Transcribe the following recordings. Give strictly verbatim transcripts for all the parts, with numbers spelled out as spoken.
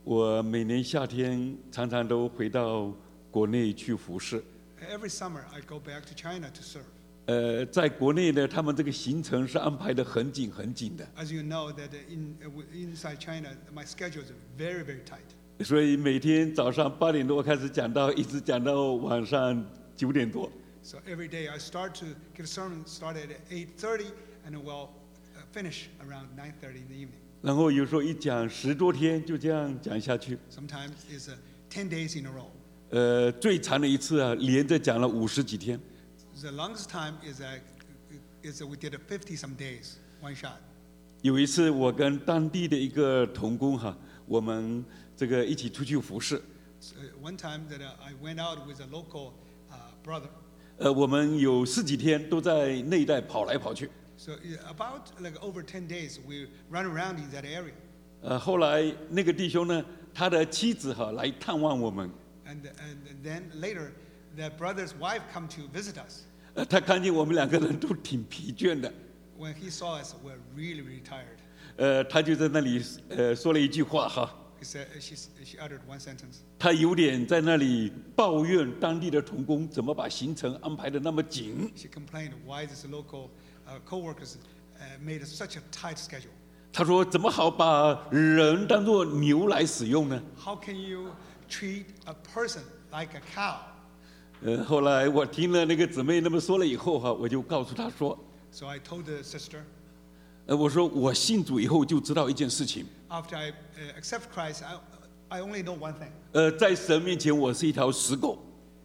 我每年夏天常常都回到国内去服侍。 Every summer, I go back to China to serve. 呃，在国内呢，他们这个行程是安排得很紧很紧的。 As you know, that in inside China, my schedule is very, very tight. 所以每天早上八点多开始讲到，一直讲到晚上九点多。 So every day I start to get a sermon started at eight thirty, and it will finish around nine thirty in the evening. 然后有时候一讲十多天，就这样讲下去。 Sometimes it's uh, ten days in a row. 呃，最长的一次啊，连着讲了五十几天。 The longest time is that is that we did a fifty some days one shot. 有一次，我跟当地的一个同工哈，我们这个一起出去服侍。 So one time that uh, I went out with a local uh, brother. 呃，我们有十几天都在那一带跑来跑去。 So about like over ten days, we run around in that area. 呃，后来那个弟兄呢，他的妻子哈来探望我们。 And and then later, the brother's wife come to visit us. 呃，他看见我们两个人都挺疲倦的。 When he saw us, we're really, really tired. 呃，他就在那里呃说了一句话哈。 He said, she, she uttered one sentence. 他有点在那里抱怨当地的同工怎么把行程安排得那么紧。 She complained why this local uh, co-workers uh, made such a tight schedule. 他说怎么好把人当作牛来使用呢？ How can you treat a person like a cow? 呃，后来我听了那个姊妹那么说了以后哈，我就告诉她说， So I told the sister, 呃，我说我信主以后就知道一件事情， after I uh, accept Christ, I, I only know one thing. 呃，在神面前我是一条死狗。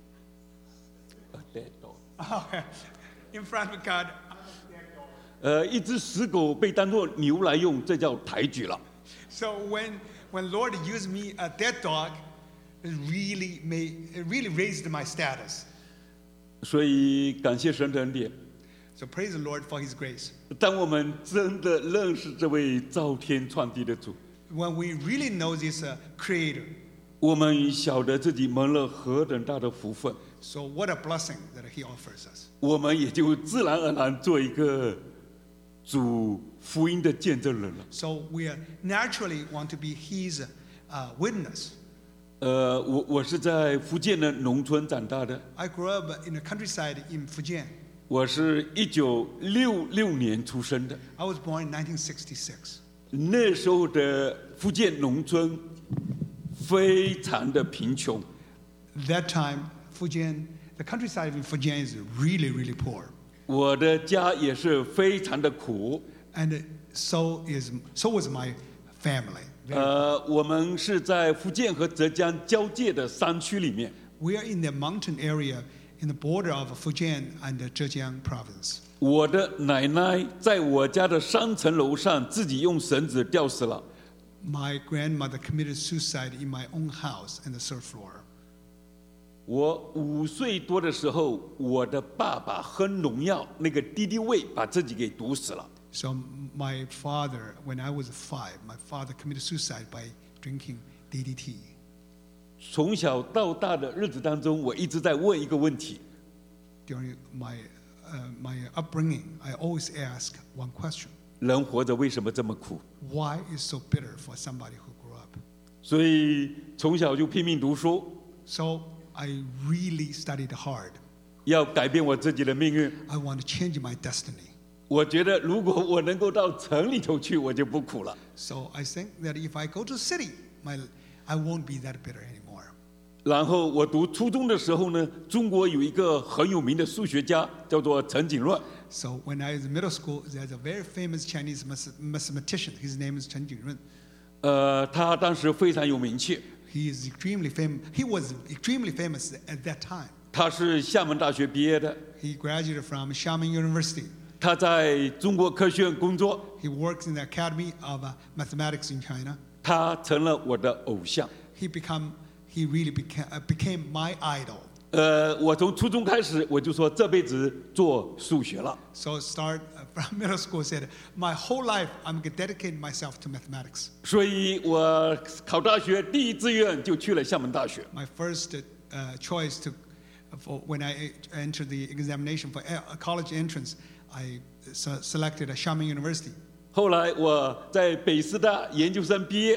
In front of God, 呃，一只死狗被当作牛来用，这叫抬举了。 so when when Lord used me a dead dog, it really made it really raised my status. 所以感谢神的恩典。 So praise the Lord for His grace. 当我们真的认识这位造天创地的主， When we really know this uh, Creator, 我们晓得自己蒙了何等大的福分， so what a blessing that He offers us. 我们也就自然而然做一个主福音的见证人了。 So we uh, naturally want to be His uh, witness. 呃，我我是在福建的农村长大的， I grew up in the countryside in Fujian. 我是一九六六年出生的。 I was born in nineteen sixty-six. 那时候的福建农村非常的贫穷， That time, Fujian, the countryside in Fujian is really, really poor. 我的家也是非常的苦。 And so is so was my family. 呃，我们是在福建和浙江交界的山区里面。 We are in the mountain area in the border of Fujian and the Zhejiang province. 我的奶奶在我家的三层楼上自己用绳子吊死了。 My grandmother committed suicide in my own house on the third floor. 我五岁多的时候，我的爸爸喝农药，那个敌敌畏把自己给毒死了。 So my father, when I was five, my father committed suicide by drinking D D T. 从小到大的日子当中，我一直在问一个问题： During my uh, my upbringing, I always ask one question: 人活着为什么这么苦？ Why is so bitter for somebody who grew up? 所以从小就拼命读书， So I really studied hard. 要改变我自己的命运。 I want to change my destiny. 我觉得如果我能够到城里头去，我就不苦了。 So I think that if I go to the city, my I won't be that bitter anymore. 然后我读初中的时候呢，中国有一个很有名的数学家，叫做陈景润。 So when I was in middle school, there's a very famous Chinese mathematician. His name is Chen Jingrun. 呃，他当时非常有名气， He is extremely famous. He was extremely famous at that time. 他是厦门大学毕业的， He graduated from Xiamen University. 他在中国科学院工作， He works in the Academy of uh, Mathematics in China. 他成了我的偶像。 He become he really became uh, became my idol. 呃，我从初中开始我就说这辈子做数学了。 So start uh, from middle school said, my whole life I'm going to dedicate myself to mathematics. 所以我考大学第一志愿就去了厦门大学。 My first uh, choice to for when I entered the examination for a college entrance, I selected a Xiamen University. 后来我在北师大研究生毕业，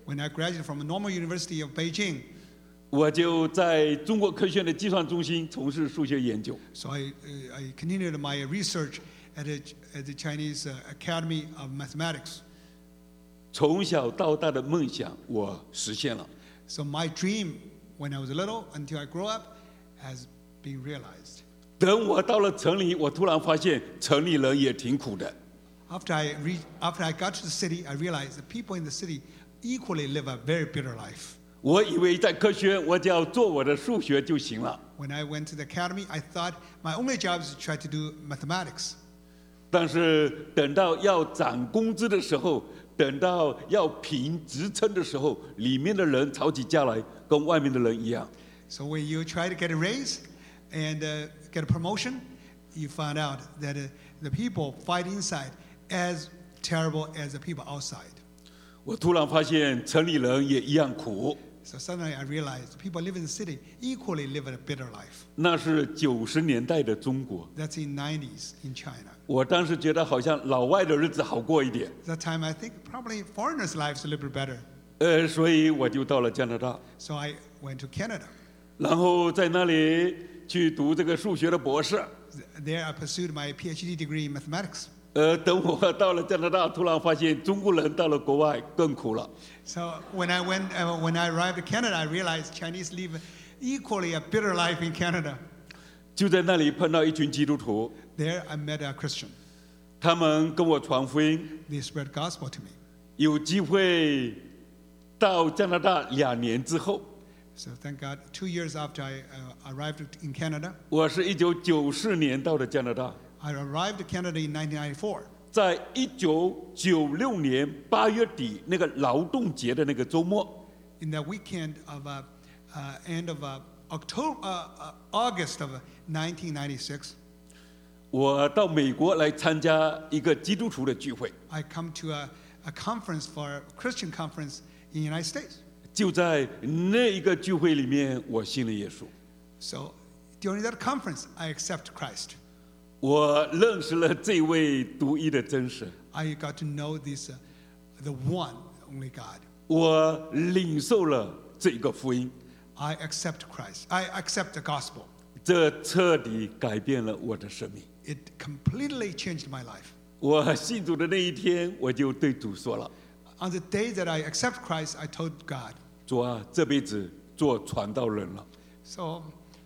when I graduated from a normal university of Beijing, 我就在中国科学院的计算中心从事数学研究。 so I, uh, I continued my research at, a, at the Chinese uh, Academy of Mathematics. 从小到大的梦想我实现了。 So my dream when I was little until I grew up has been realized. 等我到了城里，我突然发现城里人也挺苦的。 After I, re- after I got to the city, I realized the people in the city equally live a very bitter life. 我以为在科学院我只要做我的数学就行了， When I went to the academy, I thought my only job is to try to do mathematics. 但是等到要涨工资的时候，等到要评职称的时候，里面的人吵起架来，跟外面的人一样。 So when you try to get a raise and uh, get a promotion, you find out that uh, the people fight inside as terrible as the people outside. 我突然发现城里人也一样苦。 So suddenly I realized people live in the city equally live a bitter life. 那是九十年代的中国， That's in nineties in China. 我当时觉得好像老外的日子好过一点， That time I think probably foreigners' lives a little bit better. 呃，所以我就到了加拿大， So I went to Canada. 然后在那里去读这个数学的博士。 There I pursued my PhD degree in mathematics. 呃，等我到了加拿大，突然发现中国人到了国外更苦了。 So when I went, uh, when I arrived in Canada, I realized Chinese live equally a bitter life in Canada. 就在那里碰到一群基督徒， There I met a Christian. 他们跟我传福音， They spread gospel to me. 有机会到加拿大两年之后， So thank God, two years after I uh, arrived in Canada, 我是一九九四年到的加拿大， I arrived in Canada in nineteen ninety-four. 在一九九六年八月底那个劳动节的那个周末， In the weekend of uh, uh, end of uh, October, uh, uh, August of uh, nineteen ninety-six, 我到美国来参加一个基督徒的聚会， I come to a, a conference for a Christian conference in the United States. 就在那一个聚会里面，我信了耶稣。 So during that conference, I accept Christ. 我认识了这位独一的真神， I got to know this, uh, the one, only God. 我领受了这个福音， I accept Christ. I accept the gospel. 这彻底改变了我的生命。 It completely changed my life. 我信主的那一天，我就对主说了 On the day that I accept Christ, I told God, 主啊，这辈子做传道人了。 so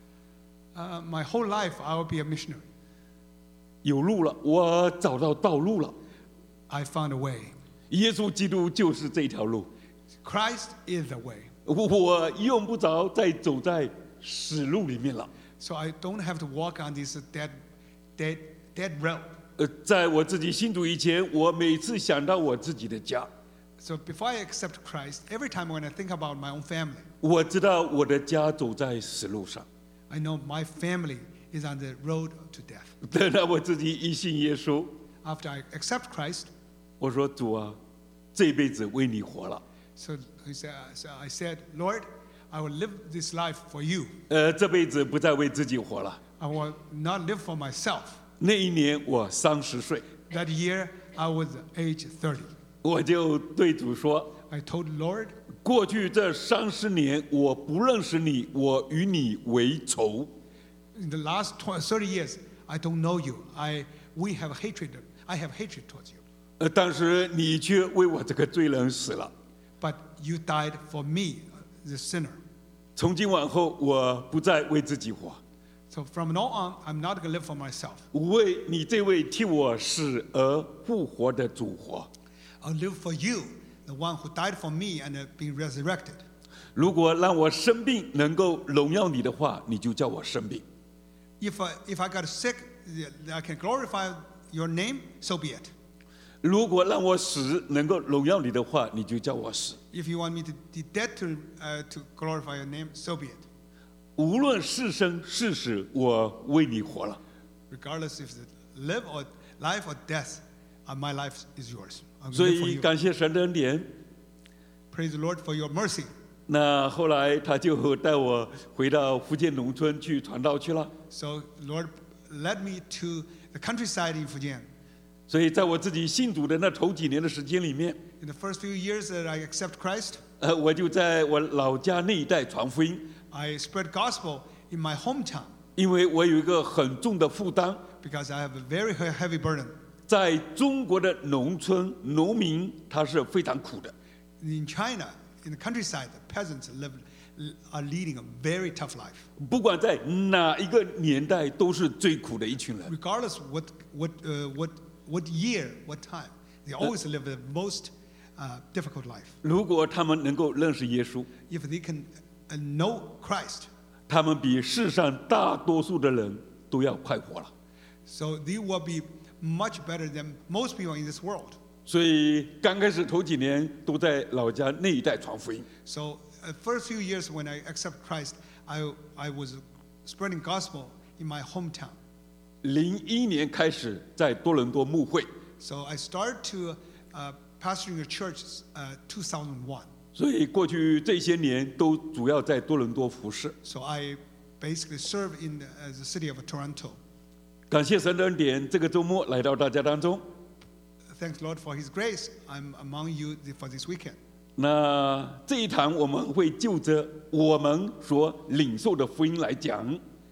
uh, my whole life I will be a missionary. 有路了，我找到道路了。 I found a way. 耶稣基督就是这条路， Christ is the way. 我用不着再走在死路里面了。 So I don't have to walk on this dead, dead, dead road. 呃，在我自己信主以前，我每次想到我自己的家， So before I accept Christ, every time when I think about my own family, 我知道我的家走在死路上。 I know my family is on the road to death. 等到我自己一信耶稣， After I accept Christ, 我说主啊，这辈子为你活了。 so, he said, so I said, Lord, I will live this life for you. 呃，这辈子不再为自己活了。 I will not live for myself. 那一年我三十岁， That year, I was age thirty. 我就对主说： I told Lord, 过去这三十年，我不认识你，我与你为仇。 in the last twenty, thirty years, I don't know you. I, we have hatred. I have hatred towards you. 呃，但是你却为我这个罪人死了。 But you died for me, the sinner. 从今往后，我不再为自己活， So from now on, I'm not going to live for myself. 为你这位替我死而复活的主活。 I'll live for you, the one who died for me and uh, been resurrected. 如果让我生病能够荣耀你的话，你就叫我生病； If I, if I got sick, I can glorify your name, so be it. 如果让我死能够荣耀你的话，你就叫我死。 If you want me to be dead to, uh, to glorify your name, so be it. 无论是生是死，我为你活了。 Regardless if it's live or life or death, uh, my life is yours. I'm 所 live for 以 you. 感谢神的恩典。 Praise the Lord for your mercy. 那后来他就带我回到福建农村去传道去了。 So Lord led me to the countryside in Fujian. 所以在我自己信主的那头几年的时间里面， In the first few years that I accept Christ, 呃，我就在我老家那一带传福音， I spread gospel in my hometown 因为我有一个很重的负担， because I have a very he- heavy burden. 在中国的农村，农民他是非常苦的。 In China, in the countryside, the peasants live, are leading a very tough life. 不管在哪一个年代，都是最苦的一群人。 Regardless what, what, uh, what, what year, what time, they always live the most uh, difficult life. 如果他们能够认识耶稣， If they can uh, know Christ, 他们比世上大多数的人都要快活了。 so they will be much better than most people in this world. 所以刚开始头几年都在老家那一带传福音。 So uh, first few years when I accept Christ, I, I was spreading gospel in my hometown. 零一年开始在多伦多牧会， So I started to uh, pastoring a church uh, two thousand one. 所以过去这些年都主要在多伦多服侍。 So I basically serve in the, as the city of Toronto. 感谢神的恩典，这个周末来到大家当中。 Thanks Lord for His grace. I'm among you for this weekend. 那这一堂我们会就着我们所领受的福音来讲。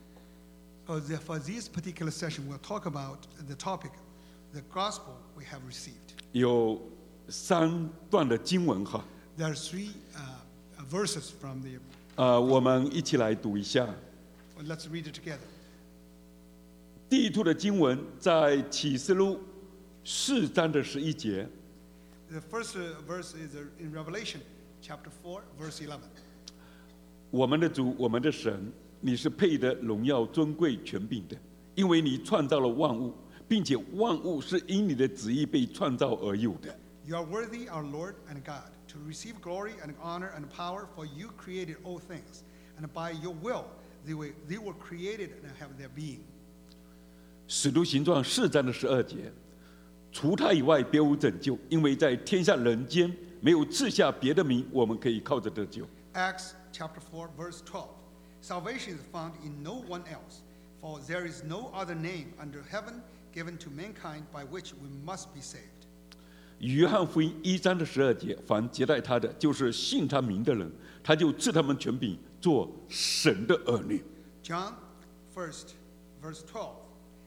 Uh, the- For this particular session, we'll talk about the topic, the gospel we have received. 有三段的经文哈， There are three uh, verses from the. 呃，我们一起来读一下。 Well, let's read it together. 第一处的经文在启示录四章的十一节， The first uh, verse is uh, in Revelation, chapter four, verse eleven. 我们的主，我们的神，你是配得荣耀、尊贵、权柄的，因为你创造了万物，并且万物是因你的旨意被创造而有的。 You are worthy, our Lord and God, to receive glory and honor and power, for you created all things, and by your will they were, they were created and have their being. 使徒行传四章的十二节，除他以外别无拯救，因为在天下人间没有赐下别的名，我们可以靠着得救。 Acts chapter four, verse twelve. Salvation is found in no one else, for there is no other name under heaven given to mankind by which we must be saved. 约翰福音一章的十二节，凡接待他的，就是信他名的人，他就赐他们权柄，做神的儿女。 John first, verse twelve.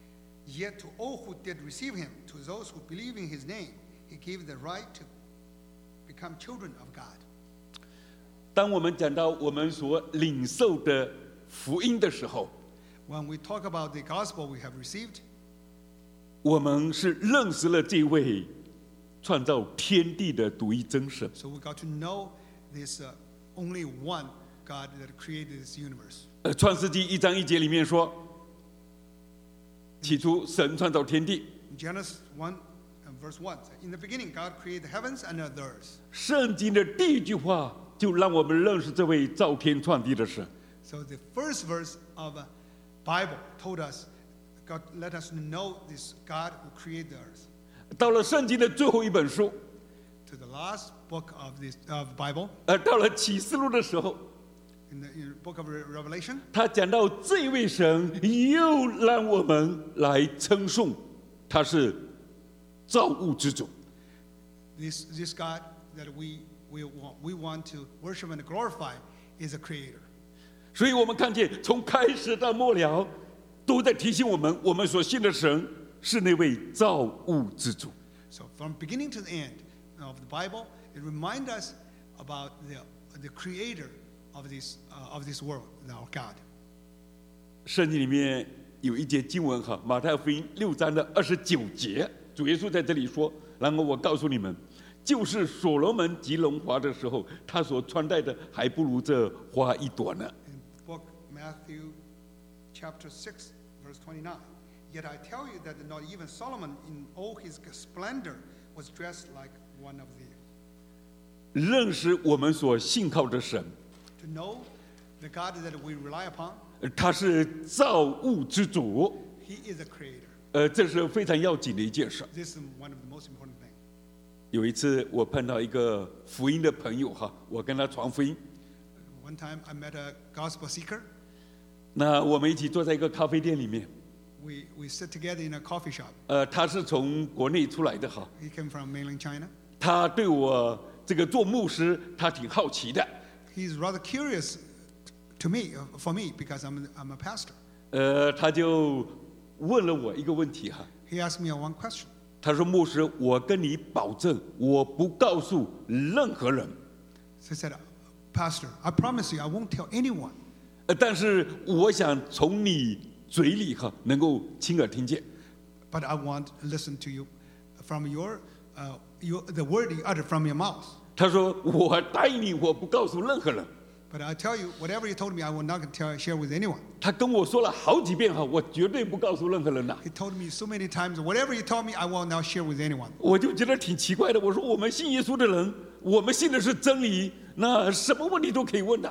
Yet to all who did receive him, to those who believe in his name, he gave the right to become children of God. 当我们讲到我们所领受的福音的时候， When we talk about the gospel we have received, 我们是认识了这位创造天地的独一真神。 so we got to know this uh, only one God that created this universe. 呃，创世纪一章一节里面说，起初神创造天地。 In Genesis one, uh, verse one, in the beginning God created the heavens and the earth. 圣经的第一句话就让我们认识这位造天创地的神。 So the first verse of uh, Bible told us, God let us know this God who created the earth. 到了圣经的最后一本书， To the last book of this of Bible, 呃，到了启示录的时候， in the, in the book of Re- Revelation, 他讲到这位神又让我们来称颂，他是造物之主。 this this God that we we want, we want to worship and glorify is a creator. 所以我们看见从开始到末了，都在提醒我们，我们所信的神是那位造物之主。 So from beginning to the end of the Bible, it reminds us about the the creator of this uh, of this world, our God. 圣经里面有一节经文哈，马太福音六章的二十九节，主耶稣在这里说：“然后我告诉你们，就是所罗门极荣华的时候，他所穿戴的还不如这花一朵呢。” In book Matthew chapter six, verse twenty-nine. Yet I tell you that not even Solomon in all his splendor was dressed like one of these. 认识我们所信靠的神， To know the God that we rely upon, 他是造物之主， he is a creator. 呃，这是非常要紧的一件事。 This is one of the most important things. 有一次我碰到一个福音的朋友哈，我跟他传福音， One time I met a gospel seeker. 那我们一起坐在一个咖啡店里面， We, we sit together in a coffee shop. 呃，他是从国内出来的哈， He came from mainland China. 他对我这个做牧师他挺好奇的， He's rather curious to me, uh, for me, because I'm, I'm a pastor. 呃，他就问了我一个问题哈， He asked me one question. 他说牧师，我跟你保证，我不告诉任何人， So he said, Pastor, I promise you I won't tell anyone. 呃，但是我想从你嘴里哈能够亲耳听见。 But I want to listen to you from your, uh, your the word you uttered from your mouth. 他说我答应你，我不告诉任何人。 But I tell you, whatever you told me, I will not tell, share with anyone. 他跟我说了好几遍哈，我绝对不告诉任何人呐。 He told me so many times, whatever you told me, I will not share with anyone. 我就觉得挺奇怪的，我说我们信耶稣的人，我们信的是真理，那什么问题都可以问的。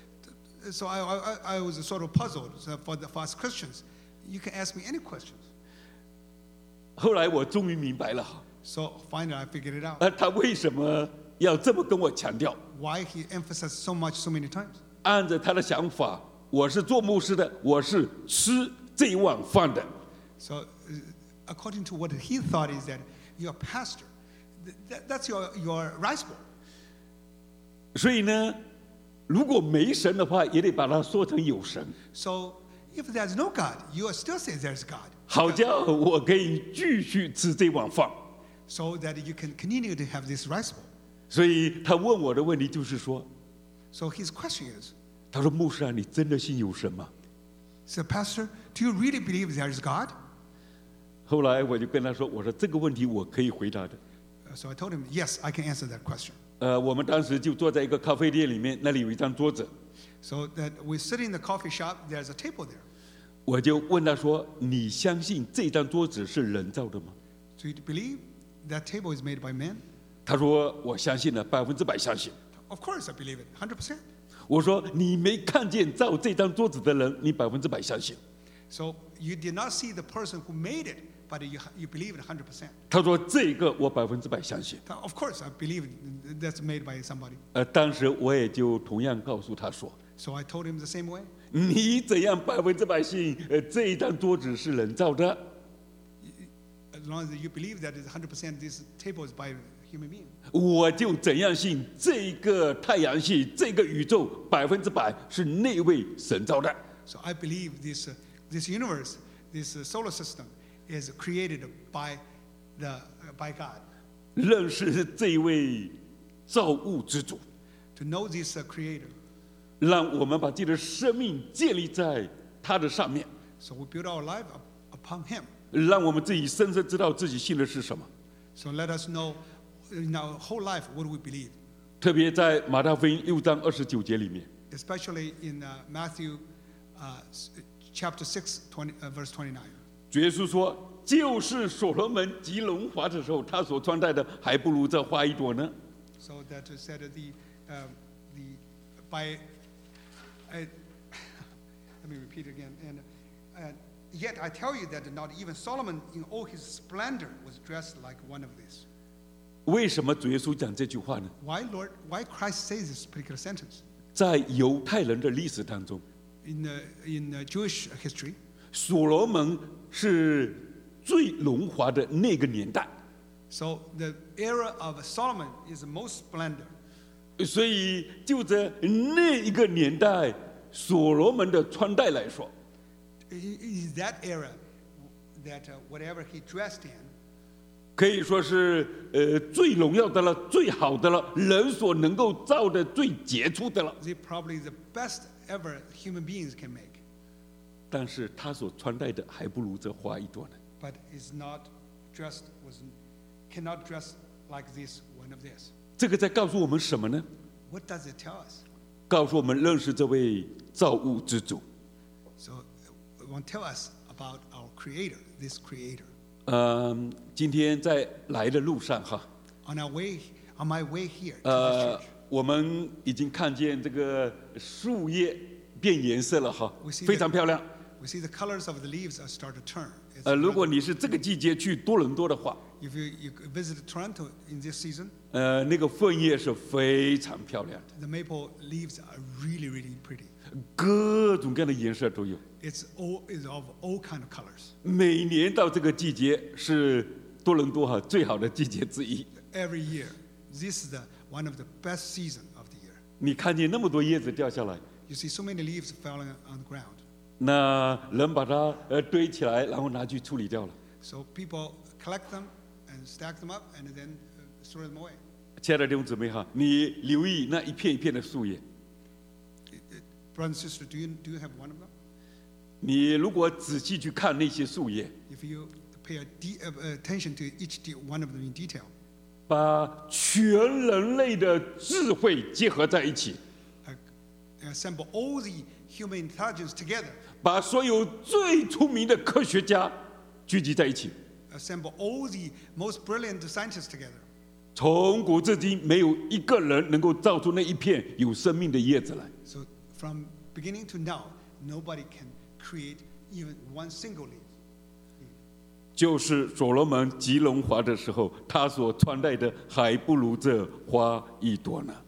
So I, I, I was sort of puzzled. So for, the, for us Christians, you can ask me any questions. 后来我终于明白了哈， So finally, I figured it out. 呃，他为什么要这么跟我强调？ Why he emphasized so much so many times. 按着他的想法，我是做牧师的，我是吃这一碗饭的。 So uh, according to what he thought is that you're a pastor. Th- that- that's your, your rice bowl. 所以呢，如果没神的话，也得把它说成有神， So if there's no God, you still say there's God. 好叫我可以继续吃这碗饭。 So that you can continue to have this rice bowl. 所以他问我的问题就是说， So his question is, 他说牧师啊，你真的信有神吗？ so Pastor, do you really believe there is God? 后来我就跟他说，我说这个问题我可以回答的。 Uh, So I told him, yes, I can answer that question. 呃，我们当时就坐在一个咖啡店里面，那里有一张桌子， So that we sit in the coffee shop, there's a table there. 我就问他说：“你相信这张桌子是人造的吗 So you believe that table is made by man?？” 他说：“我相信了，百分之百相信。 Of course I believe it, one hundred percent. ” 我说：“你没看见造这张桌子的人，你百分之百相信。 So you did not see the person who made it, but you, you believe it one hundred percent. ” 他说：“这个我百分之百相信。 Of course I believe that's made by somebody. ” 呃，当时我也就同样告诉他说 So I told him the same way.：“ 你怎样百分之百信？呃，这一张桌子是人造的？ As long as you believe that it's one hundred percent this table is by a human being. 我就怎样信这个太阳系、这个宇宙百分之百是那位神造的。” So I believe this, uh, this universe, this uh, solar system is created by, the, uh, by God. 认识这一位造物之主， To know this uh, creator. 让我们把自己的生命建立在他的上面， So we build our life up, upon him. 让我们自己深深知道自己信的是什么。 So let us know in our whole life what do we believe. 特别在马太福音六章二十九节里面， Especially in uh, Matthew uh, s- chapter six, twenty, uh, verse twenty-nine. 主耶稣说：“就是所罗门极荣华的时候，他所穿戴的，还不如这花一朵呢。” So that said that the, uh, the, by, I, let me repeat again. And uh, yet I tell you that not even Solomon in all his splendor was dressed like one of these. 为什么主耶稣讲这句话呢？ Why Lord, why Christ says this particular sentence? 在犹太人的历史当中， In, uh, in uh, Jewish history, 所罗门是最荣华的那个年代， so the era of Solomon is the most splendor. 所以就在那一个年代，所罗门的穿戴来说， It is that era that uh, whatever he dressed in 可以说是呃最荣耀的了，最好的了，人所能够造的最杰出的了。 is probably the best ever human beings can make, 但是他所穿戴的还不如这花一朵呢。 but is not dressed was cannot dress like this one of this. 这个在告诉我们什么呢？ What does it tell us? 告诉我们认识这位造物之主。 So it won't tell us about our Creator, this Creator. 嗯，今天在来的路上哈， On our way, on my way here to 呃 this church,， 我们已经看见这个树叶变颜色了哈 We see， 非常漂亮。 we see the colors of the leaves are start to turn. It's 呃，如果 rather- 你是这个季节去多伦多的话， if you, you visit Toronto in this season, 呃，那个枫叶是非常漂亮的， the maple leaves are really, really pretty. 各种各样的颜色都有。 It's all is of all kind of colors. 每年到这个季节是多伦多哈最好的季节之一。 Every year, this is the one of the best season of the year. 你看见那么多叶子掉下来， You see so many leaves falling on the ground. 那人把它呃堆起来，然后拿去处理掉了。 So people collect them and stack them up and then uh, throw them away. 亲爱的弟兄姊妹哈，你留意那一片一片的树叶， Brother and sister, do you, do you have one of them? 你如果仔细去看那些树叶， If you pay a de- uh, attention to each de- one of them in detail, 把全人类的智慧结合在一起， uh, assemble all the human intelligence together, 把所有最出名的科学家聚集在一起。 assemble all the most brilliant scientists together. 从古至今，没有一个人能够造出那一片有生命的叶子来。 So from beginning to now, nobody can create even one single leaf. 就是所罗门极荣华的时候，他所穿戴的还不如这花一朵呢。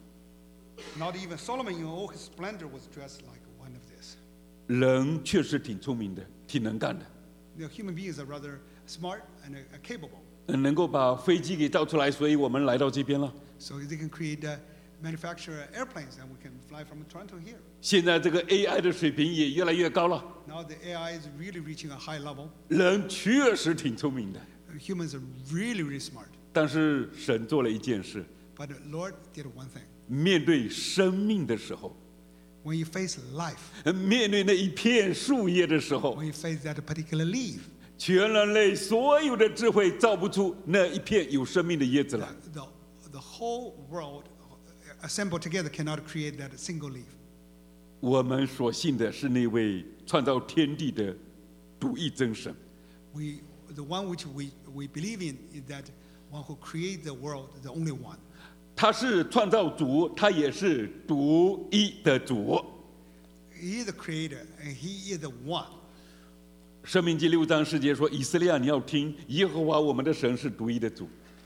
Not even Solomon in all his splendor was dressed like one of this. 人确实挺聪明的，挺能干的， The human beings are rather smart and uh, capable. 嗯能够把飞机给造出来，所以我们来到这边了。 So they can create, uh, manufacture airplanes, and we can fly from Toronto here. 现在这个 A I 的水平也越来越高了， Now the A I is really reaching a high level. 人确实挺聪明的。 Humans are really, really smart. 但是神做了一件事， But the Lord did one thing. 面对生命的时候， When you face life, 呃面对那一片树叶的时候， when you face that particular leaf, 全人类所有的智慧造不出那一片有生命的叶子来。 the, the whole world assembled together cannot create that single leaf. 我们所信的是那位创造天地的独一真神。 We, the one which we, we believe in is that one who created the world, the only one. 他是创造主，他也是独一的主。 He is the creator, and he is the one. 生命记六章十节说：“以色列啊，你要听，耶和华我们的神是独一的主。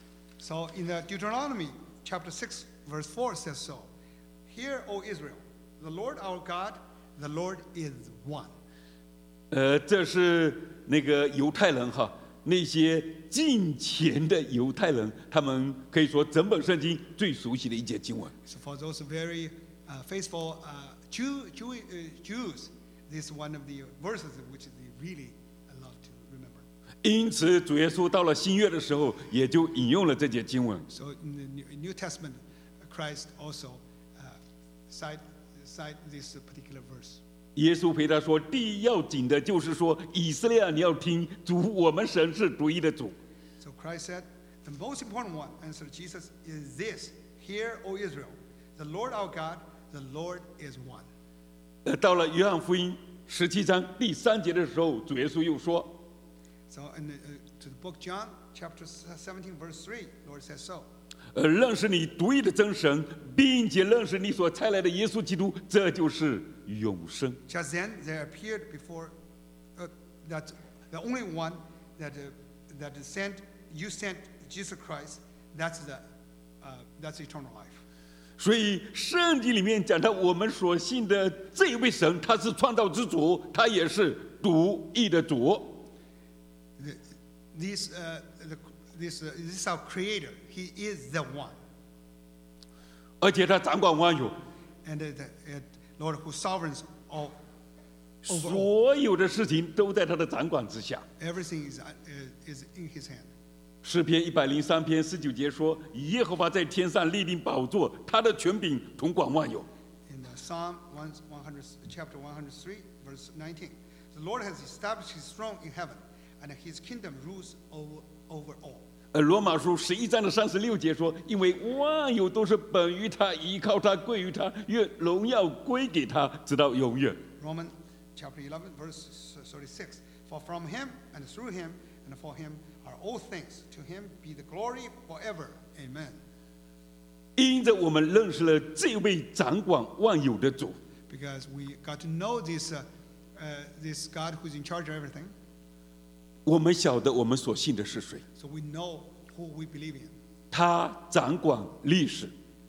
So in the Deuteronomy chapter six, verse four says so. Hear, O Israel, the Lord our God, the Lord is one. ” 呃，这是那个犹太人哈，那些敬虔的犹太人，他们可以说整本圣经最熟悉的一节经文。 So for those very uh, faithful uh, Jew, Jew, uh, Jews, this is one of the verses which they really love to remember. 因此，主耶稣到了新约的时候，也就引用了这节经文。 So in the New- New Testament, Christ also uh, cite, cite this particular verse. 耶稣回答说：“第一要紧的就是说，以色列啊，你要听，主我们神是独一的主。 So Christ said, the most important one, answered Jesus, is this: Hear, O Israel, the Lord our God, the Lord is one. ” 呃，到了约翰福音十七章第三节的时候，主耶稣又说 So in the, uh, to the book John, chapter seventeen, verse three, Lord says so.：“ 呃，认识你独一的真神，并且认识你所差来的耶稣基督，这就是永生。” Just then there appeared before uh, that the only one that uh, that sent you sent Jesus Christ. That's the uh, that's eternal life. 所以圣经里面讲到我们所信的这一位神，他是创造之主，他也是独一的主。 The, this uh, the, this uh, this is our Creator. He is the one, 而且他掌管万有， and uh, the uh, Lord who sovereigns all over all. 所有的事情都在他的掌管之下。 Everything is uh, is in His hand. 诗篇一百零三篇十九节说：“耶和华在天上立定宝座，他的权柄统管万有。” In uh, Psalm one hundred, chapter one hundred three, verse nineteen, the Lord has established His throne in heaven, and His kingdom rules over over all. 呃，罗马书十一章的三十六节说：“因为万有都是本于他，依靠他，归于他，愿荣耀归给他，直到永远。” Romans chapter eleven, verse thirty-six. For from Him and through Him and for Him are all things. To Him be the glory forever. Amen. 因着我们认识了这位掌管万有的主， Because we got to know this, uh, uh, this God who's in charge of everything, 我们晓得我们所信的是谁。 so we know who we believe in. 他掌管历史，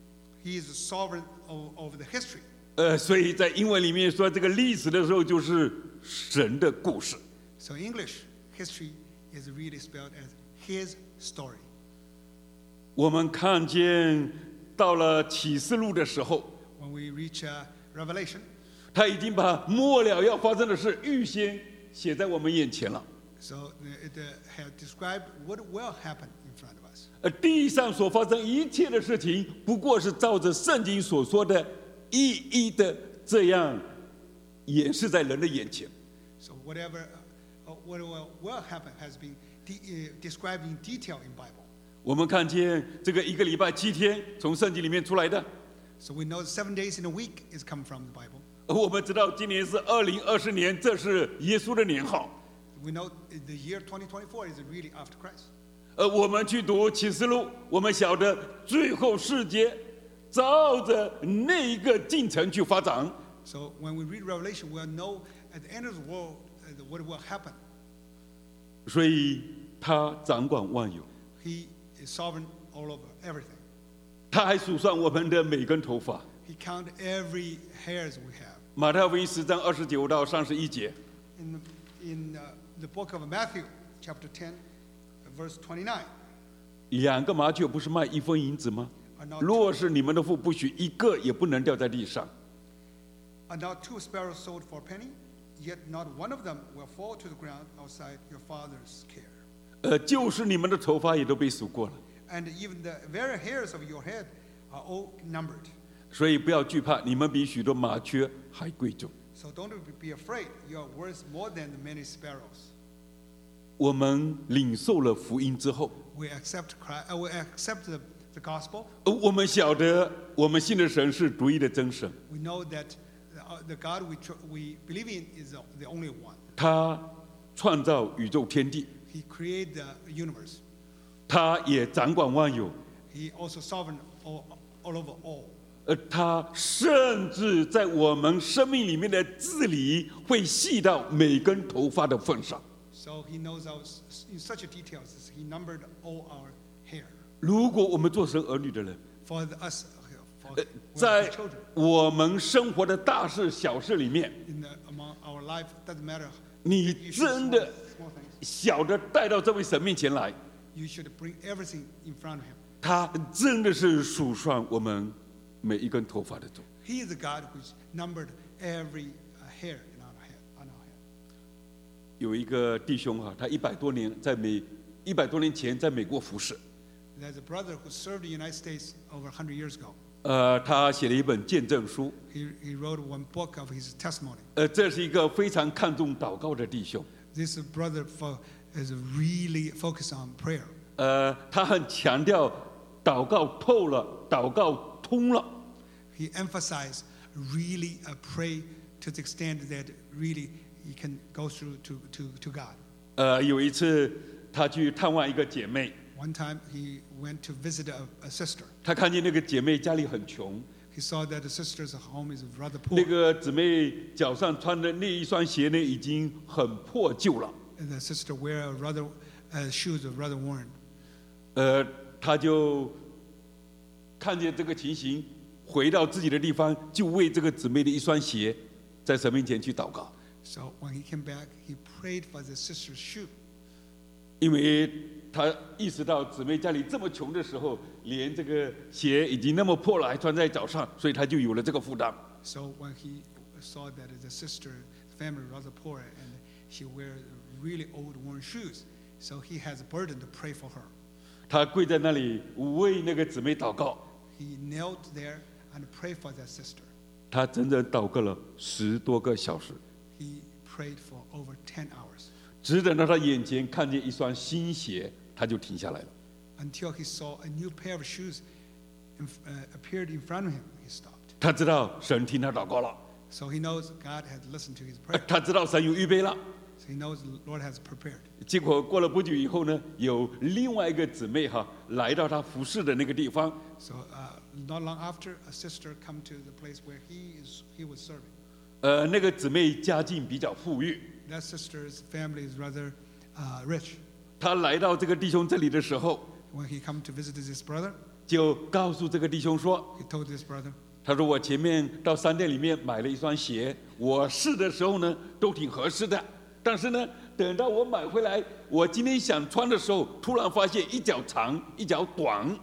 He is sovereign o- over the history. 呃，所以在英文里面说这个历史的时候，就是神的故事。 So English history is really spelled as His story. 我们看见到了启示录的时候， when we reach uh, Revelation, 他已经把末了要发生的事预先写在我们眼前了。 so it uh, had described what will happen in front of us. 而地上所发生一切的事情，不过是照着圣经所说的，一一的这样演示在人的眼前。 So whatever uh, uh, what will, will happen has been de- uh, described in detail in Bible. 我们看见这个一个礼拜七天从圣经里面出来的， So we know seven days in a week is come from the Bible. 而我们知道今年是二零二零年，这是耶稣的年号。 We know the year twenty twenty-four is really after Christ. 而我们去读启示录，我们晓得最后世界照着那一个进程去发展。 So when we read Revelation, we'll know at the end of the world uh, what will happen. 所以他掌管万有， He is sovereign all over everything. 他还数算我们的每根头发。 He counted every hairs we have. 马太福音十章二十九到三十一节， In the, in uh, the book of Matthew, chapter ten, verse twenty-nine, 两个麻雀不是卖一分银子吗？ are not, 若是你们的父不许一个也不能掉在地上。 are not two sparrows sold for a penny? Yet not one of them will fall to the ground outside your Father's care. 呃，就是你们的头发也都被数过了， And even the very hairs of your head are all numbered. 所以不要惧怕，你们比许多麻雀还贵重。 So don't be afraid. You are worth more than the many sparrows. 我们领受了福音之后， We accept Christ, uh, we accept the, the gospel. 呃我们晓得我们信的神是独一的真神， We know that the, uh, the God we, tr- we believe in is the, the only one. 他创造宇宙天地， He created the universe. 他也掌管万有， He also sovereign all, all over all. 而他甚至在我们生命里面的治理会细到每根头发的份上。 So he knows our, in such a details. He numbered all our hair. 如果我们做神儿女的人， For the, us, for 呃 we are 在 his children. 我们生活的大事小事里面， In the, among our life, doesn't matter. 你 big issues, 真 small, 的 small things. 小的带到这位神面前来， You should bring everything in front of him. 他真的是数算我们每一根头发的主。 He is the God who's numbered every uh, hair in our head, on our head. 有一个弟兄哈、他一百多年在美一百多年前在美国服侍， There's a brother who served the United States over one hundred years ago. 呃，他写了一本见证书， He, he wrote one book of his testimony. 呃，这是一个非常看重祷告的弟兄， This brother fo- is really focused on prayer. 呃，他很强调祷告透了，祷告通了。 He emphasized really uh, pray to the extent that really he can go through to, to, to God. 呃，有一次他去探望一个姐妹， One time he went to visit a, a sister. 他看见那个姐妹家里很穷， He saw that the sister's home is rather poor. 那个姊妹脚上穿的那一双鞋呢，已经很破旧了。 And the sister wear a rather uh, shoes are rather worn. 呃，他就看见这个情形，回到自己的地方，就为这个姊妹的一双鞋，在神面前去祷告， So when he came back, he prayed for the sister's shoe. 因为他意识到姊妹家里这么穷的时候，连这个鞋已经那么破了，还穿在脚上，所以他就有了这个负担。 So when he saw that the sister family rather poor and she wears really old worn shoes, so he has a burden to pray for her. 他跪在那里为那个姊妹祷告， He knelt there and prayed for that sister. 他整整祷告了十多个小时， He prayed for over ten hours 只等到他眼前看见一双新鞋，他就停下来了。 until he saw a new pair of shoes in, uh, appeared in front of him. He stopped. 他知道神听他祷告了， So he knows God had listened to his 呃 prayer. 他知道神有预备了。 So he knows the Lord has prepared. 结果过了不久以后呢，有另外一个姊妹哈来到他服侍的那个地方， So uh, not long after, a sister come to the place where he is he was serving. 呃，那个姊妹家境比较富裕， That sister's family is rather uh, rich. 她来到这个弟兄这里的时候， When he come to visit this brother, 就告诉这个弟兄说 he told this brother, 他说我前面到商店里面买了一双鞋，我试的时候呢都挺合适的，但是呢等到我买回来，我今天想穿的时候，突然发现一脚长一脚短。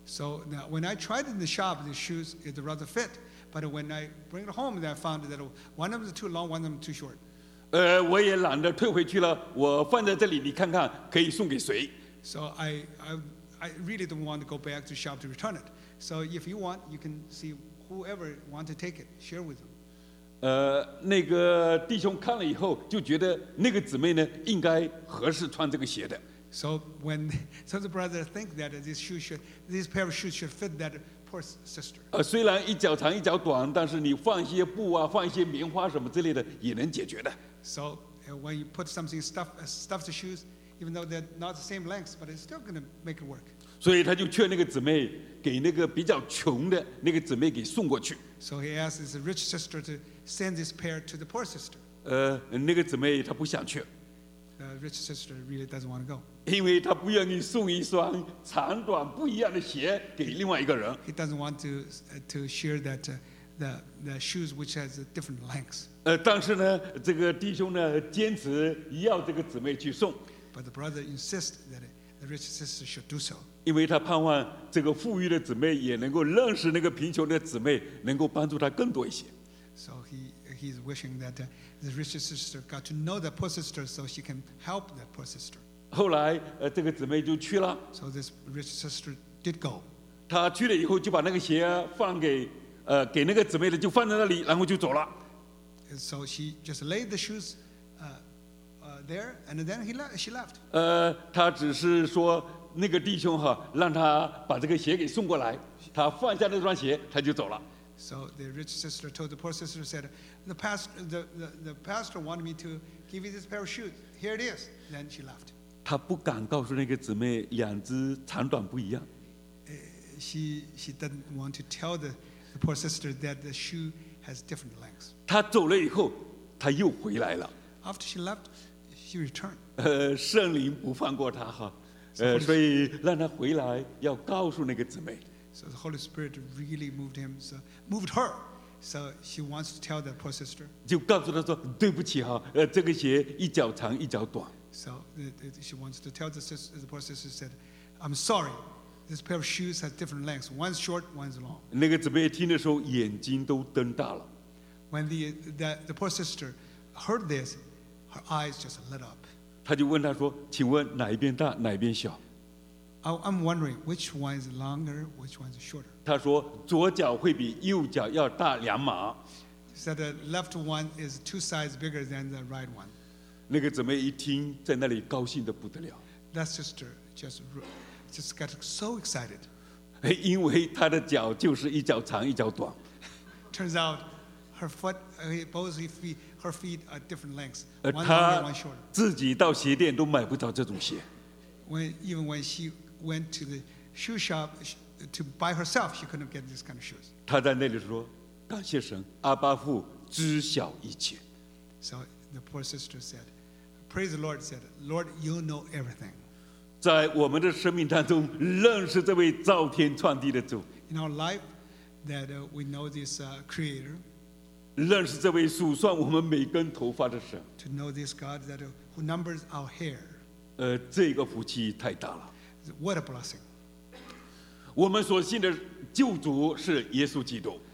So now, when I tried it in the shop, the shoes it rather fit. But when I bring it home, then I found that one of them is too long, one of them too short. 呃，我也懒得退回去了，我放在这里，你看看可以送给谁？ So I, I, I really don't want to go back to shop to return it. So if you want, you can see whoever want to take it, share with them. 呃，那个弟兄看了以后就觉得那个姊妹呢应该合适穿这个鞋的。 So when so the brother think that this shoe should, this pair of shoes should fit that poor sister. 呃，虽然一脚长一脚短，但是你放一些布啊，放一些棉花什么之类的也能解决的。 So uh, when you put something stuff uh, stuffed shoes, even though they're not the same length, but it's still going to make it work. 所以他就劝那个姊妹给那个比较穷的那个姊妹给送过去。 So he asked his rich sister to send this pair to the poor sister. 呃，那个姊妹她不想去， The rich sister really doesn't want to go. 因为她不愿意送一双长短不一样的鞋给另外一个人。 He doesn't want to uh, to share that uh, the the shoes which has uh, different lengths. 呃，但是呢，这个弟兄呢坚持要这个姊妹去送， But the brother insists that the rich sister should do so. 因为他盼望这个富裕的姊妹也能够认识那个贫穷的姊妹，能够帮助她更多一些。 So he he's wishing that uh, the rich sister got to know the poor sister so she can help the poor sister. 后来，呃，这个姊妹就去了。 So this rich sister did go. 她去了以后，就把那个鞋放给呃给那个姊妹的，就放在那里，然后就走了。 And so she just laid the shoes uh, uh, there, and then he le- she left. 呃，她只是说那个弟兄哈，让他把这个鞋给送过来，他放下那双鞋，他就走了。 So the rich sister told the poor sister, said, the pastor, the, the, the pastor wanted me to give you this pair of shoes. Here it is. Then she left. 他不敢告诉那个姊妹两只长短不一样。 Uh, she, she didn't want to tell the, the poor sister that the shoe has different lengths. 他走了以后，他又回来了。 After she left, she returned. 呃，圣灵不放过他哈，呃，所以让他回来，要告诉那个姊妹。 So the Holy Spirit really moved him, so moved her. So she wants to tell the poor sister. 就告诉他说：“对不起哈，呃，这个鞋一脚长一脚短。 So the, the, she wants to tell the, sister, the poor sister said, I'm sorry, this pair of shoes has different lengths. One's short, one's long. ” 那个姊妹听的时候，眼睛都瞪大了。 When the, the, the poor sister heard this, her eyes just lit up. 他就问他说：“请问哪一边大，哪一边小 I, I'm wondering which one is longer, which one is shorter.？” 他说：“左脚会比右脚要大两码。 She said the left one is two sizes bigger than the right one. ” 那个姊妹一听，在那里高兴的不得了， That sister just, just got so excited. 哎，因为她的脚就是一脚长一脚短。 Turns out her foot, uh, both her feet, her feet are different lengths, 而 one longer, 她 one shorter. 自己到鞋店都买不到这种鞋。 When, even when she went to the shoe shop sh- to buy herself, she couldn't get this kind of shoes. 她在那里说：“感谢神，阿巴父知晓一切。” So the poor sister said, praise the Lord, said, Lord, you know everything. 在我们的生命当中，认识这位造天创地的主， In our life, that uh, we know this uh, Creator, 认识这位数算我们每根头发的神， to know this God that uh, who numbers our hair. 呃，这个福气太大了。 What a blessing. 我们所信的救主是耶稣基督，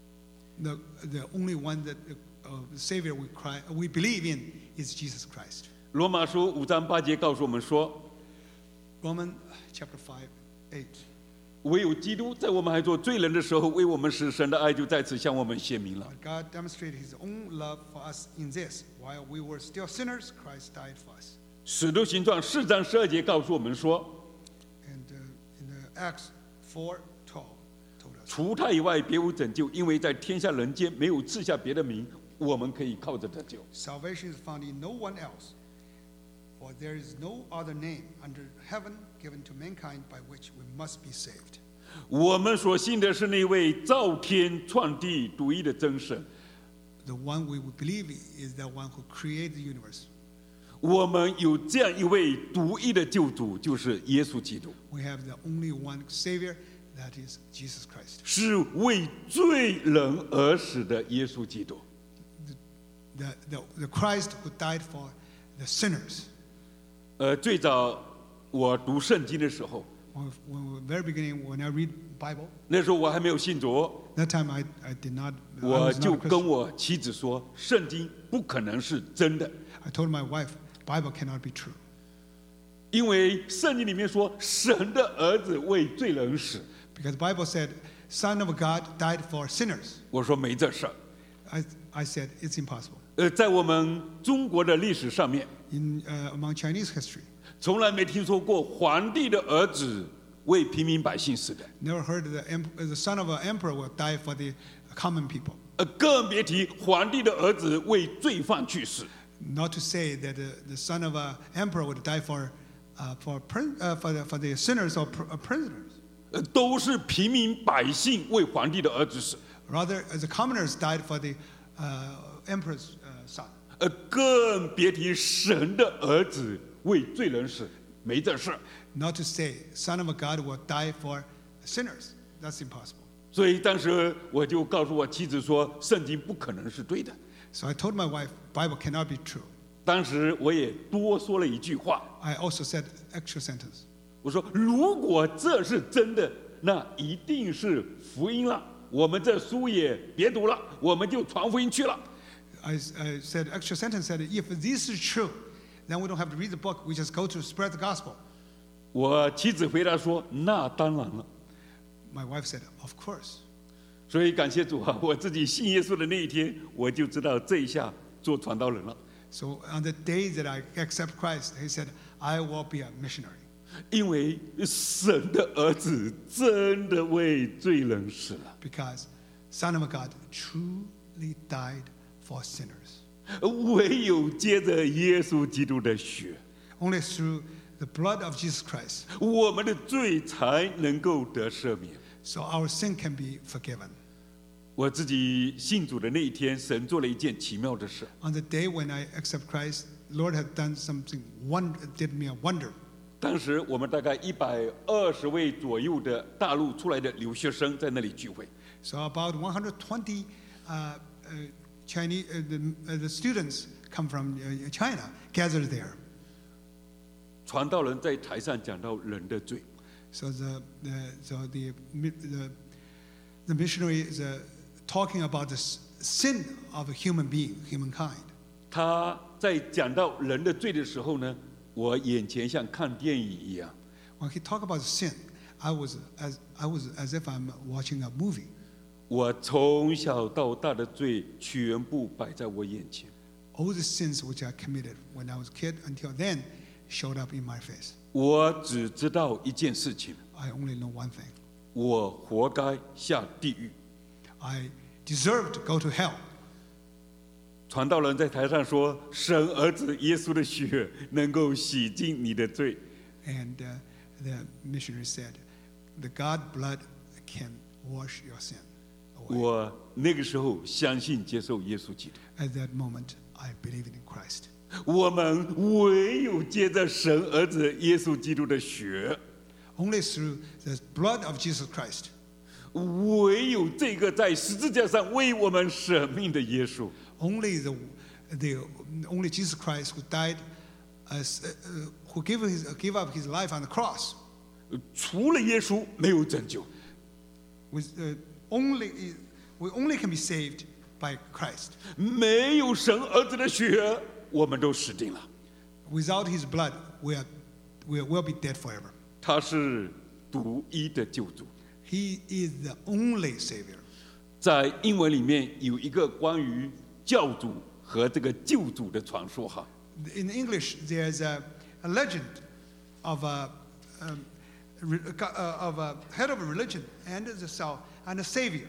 The, the only one that uh, uh, the Savior we, cry, we believe in is Jesus Christ. 罗马书五章八节告诉我们说， Romans chapter five, eight. 唯有基督在我们还做罪人的时候，为我们使神的爱就在此向我们显明了。 But God demonstrated His own love for us in this: while we were still sinners, Christ died for us. 使徒行传四章十二节告诉我们说， And uh, in the Acts four twelve told us, 除他以外别无拯救，因为在天下人间没有赐下别的名，我们可以靠着得救。 salvation is found in no one else, for there is no other name under heaven given to mankind by which we must be saved. 我们所信的是那位造天创地独一的真神， The one we would believe is the one who created the universe. 我们有这样一位独一的救主，就是耶稣基督， We have the only one Savior, that is Jesus Christ. 是为罪人而死的耶稣基督。 The, the, the Christ who died for the sinners. 呃，最早我读圣经的时候， When, when very beginning, when I read Bible, 那时候我还没有信主， that time I, I did not. I 我 was 就 not a 跟 Christian. 我妻子说，圣经不可能是真的， I told my wife, Bible cannot be true 因为圣经里面说，神的儿子为罪人死。 because the Bible said, "Son of God died for sinners." 我说没这事儿。 I, I said it's impossible. 呃，在我们中国的历史上面， In uh, among Chinese history, 从来没听说过皇帝的儿子为平民百姓死的， never heard the, em- the son of an emperor will die for the common people. 呃，更别提皇帝的儿子为罪犯去世。 Not to say that the, the son of an emperor would die for, uh, for, prin- uh, for, the, for the sinners or pr- uh, prisoners. 呃，都是平民百姓为皇帝的儿子死， Rather, uh, the commoners died for the uh, emperor's uh, son. 呃，更别提神的儿子为罪人死，没这事儿。 Not to say son of a God will die for sinners. That's impossible. 所以当时我就告诉我妻子说，圣经不可能是对的。 So I told my wife, Bible cannot be true. 当时我也多说了一句话， I also said extra sentence. 我说如果这是真的，那一定是福音了。我们这书也别读了，我们就传福音去了。 I, I said extra sentence said, if this is true, then we don't have to read the book. We just go to spread the gospel. 我妻子回答说：“那当然了。 My wife said, of course. ” 所以感谢主啊！我自己信耶稣的那一天，我就知道这一下做传道人了。 So on the day that I accept Christ, he said, I will be a missionary. 因为神的儿子真的为罪人死了， Because Son of God truly died for sinners. 唯有接着耶稣基督的血， Only through the blood of Jesus Christ, 我们的罪才能够得赦免。 so our sin can be forgiven. 我自己信主的那一天，神做了一件奇妙的事。 On the day when I accept Christ, Lord had done something, one, did me a wonder. 当时我们大概一百二十位左右的大陆出来的留学生在那里聚会。 So about one hundred twenty uh, uh, Chinese uh, the, uh, the students come from uh, China gathered there. 传道人在台上讲到人的罪， So the, the so the the, the missionary is uh, talking about the s- sin of a human being, humankind. 他在讲到人的罪的时候呢，我眼前像看电影一样。 When he talked about sin, I was as I was as if I'm watching a movie. 我从小到大的罪全部摆在我眼前， All the sins which I committed when I was a kid until then showed up in my face. 我只知道一件事情： I only know one thing. 我活该下地狱。 I deserve to go to hell. 传道人在台上说：“神儿子耶稣的血能够洗净你的罪。 And uh, the missionary said, the God blood can wash your sin ”away. 我那个时候相信接受耶稣基督。 At that moment, I believed in Christ. 我们唯有借着神儿子耶稣基督的血， Only through the blood of Jesus Christ, 唯有这个在十字架上为我们舍命的耶稣， only the, the only Jesus Christ who died, as, uh, uh, who gave, his, gave up his life on the cross, 除了耶稣没有拯救。 was, uh, only, we only can be saved by Christ. 没有神儿子的血，我们都死定了。 Without his blood, we, are, we will be dead forever. 他是独一的救主。 He is the only Savior. 在英文里面有一个关于教主和这个救主的传说哈。 In English, there's a, a legend of a, um, re- uh, of a head of a religion and the self and a Savior,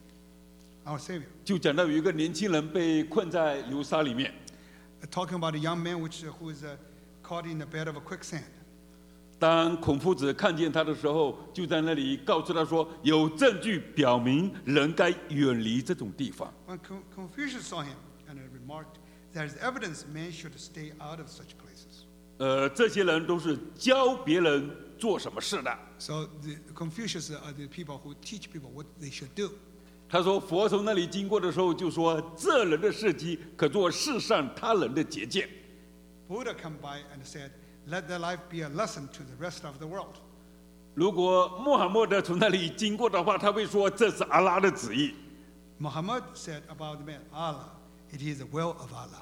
our Savior. 就讲到有一个年轻人被困在流沙里面， Uh, Talking about a young man which, uh, who is uh, caught in the bed of a quicksand. 当孔夫子看见他的时候，就在那里告诉他说：“有证据表明人该远离这种地方。 When Con- Confucius saw him and uh, remarked, there is evidence man should stay out of such places. ” 呃，这些人都是教别人做什么事的。 So the Confucius are the people who teach people what they should do. 他说，佛从那里经过的时候，就说：“这人的事迹可做世上他人的结界。” Buddha come by and said, let their life be a lesson to the rest of the world. 如果穆罕默德从那里经过的话，他会说这是阿拉的旨意。 Muhammad said about the man, Allah, it is the will of Allah.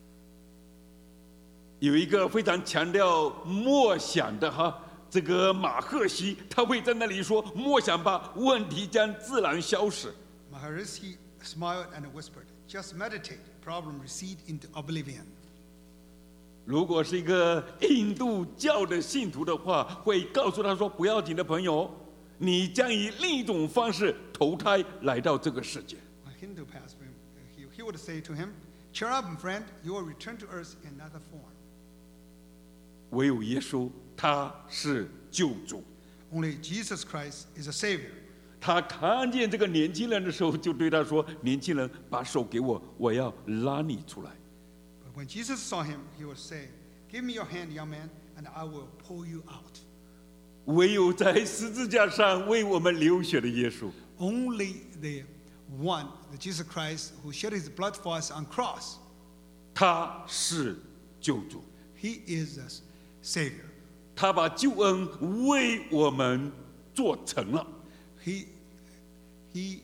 有一个非常强调默想的哈，这个马赫西，他会在那里说默想吧，问题将自然消失。 Maharishi smiled and whispered, just meditate, problem recede into oblivion. 如果是一个印度教的信徒的话，会告诉他说：“不要紧的朋友，你将以另一种方式投胎来到这个世界。” A Hindu pastor, he, he would say to him, cheer up, friend, you will return to earth in another form. 唯有耶稣，他是救主。 Only Jesus Christ is a savior. 他看见这个年轻人的时候，就对他说：“年轻人，把手给我，我要拉你出来。” But when Jesus saw him, he would say, give me your hand, young man, and I will pull you out. 唯有在十字架上为我们流血的耶稣， Only the one, the Jesus Christ, who shed his blood for us on cross, 他是救主， he is the savior. 他把救恩为我们做成了。 He, he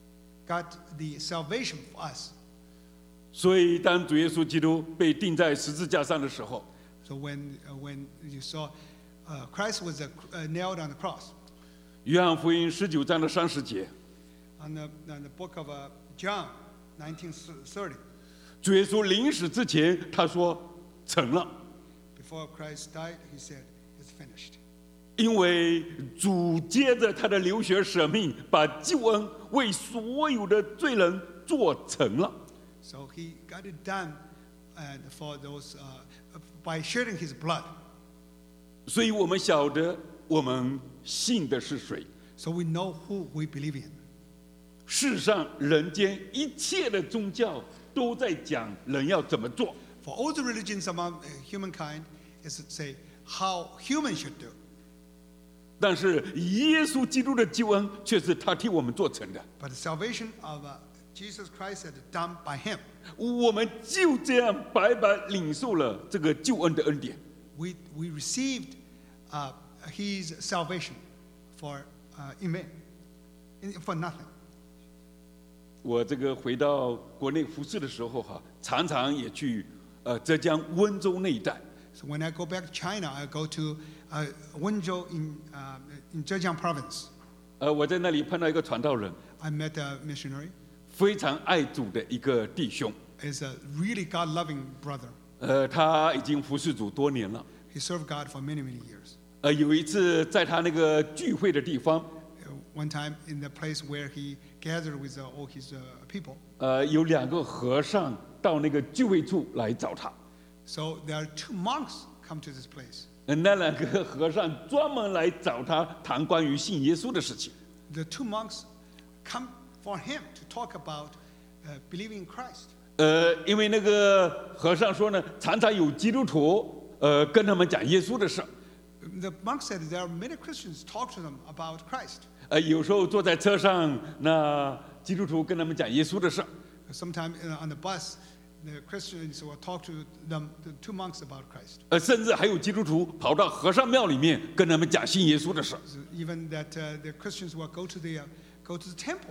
got the salvation for us. 所以，当主耶稣基督被钉在十字架上的时候， So when, uh, when you saw uh, Christ was uh, uh, nailed on the cross, 约翰福音十九章的三十节， on the, on the book of uh, John, nineteen thirty, 主耶稣临死之前，他说：“成了。” before Christ died, he said, it's finished. 因为主接着他的流血舍命，把救恩为所有的罪人做成了。 So he got it done and for those, uh, by shedding his blood. 所以我们晓得我们信的是谁。 So we know who we believe in. 世上人间一切的宗教都在讲人要怎么做， For all the religions among uh, humankind is to say how humans should do. 但是耶稣基督的救恩却是他替我们做成的。 But the salvation of uh, Jesus Christ is done by him. 我们就这样白白领受了这个救恩的恩典。 We, we received uh, his salvation for, uh, in vain, in, for nothing. 我这个回到国内服侍的时候哈，常常也去呃浙江温州那一带。 So when I go back to China, I go to uh, Wenzhou in, uh, in Zhejiang province. 呃，我在那里碰到一个传道人， I met a missionary. 非常爱主的一个弟兄。 Is a really God-loving brother. 呃，他已经服侍主多年了。 He served God for many, many years. 呃，有一次在他那个聚会的地方， Uh, one time in the place where he gathered with uh, all his uh, people. 呃，有两个和尚到那个聚会处来找他。 So there are two monks come to this place. 呃那两个和尚专门来找他谈关于信耶稣的事情。 The two monks come for him to talk about uh, believing in Christ. 呃，因为那个和尚说呢，常常有基督徒呃跟他们讲耶稣的事。 The monk said there are many Christians talk to them about Christ. 呃，有时候坐在车上，那基督徒跟他们讲耶稣的事。 Sometimes uh, on the bus, the Christians will talk to them, the two monks about Christ. 呃，甚至还有基督徒跑到和尚庙里面跟他们讲信耶稣的事。 So even that uh, the Christians will go to the uh, go to the temple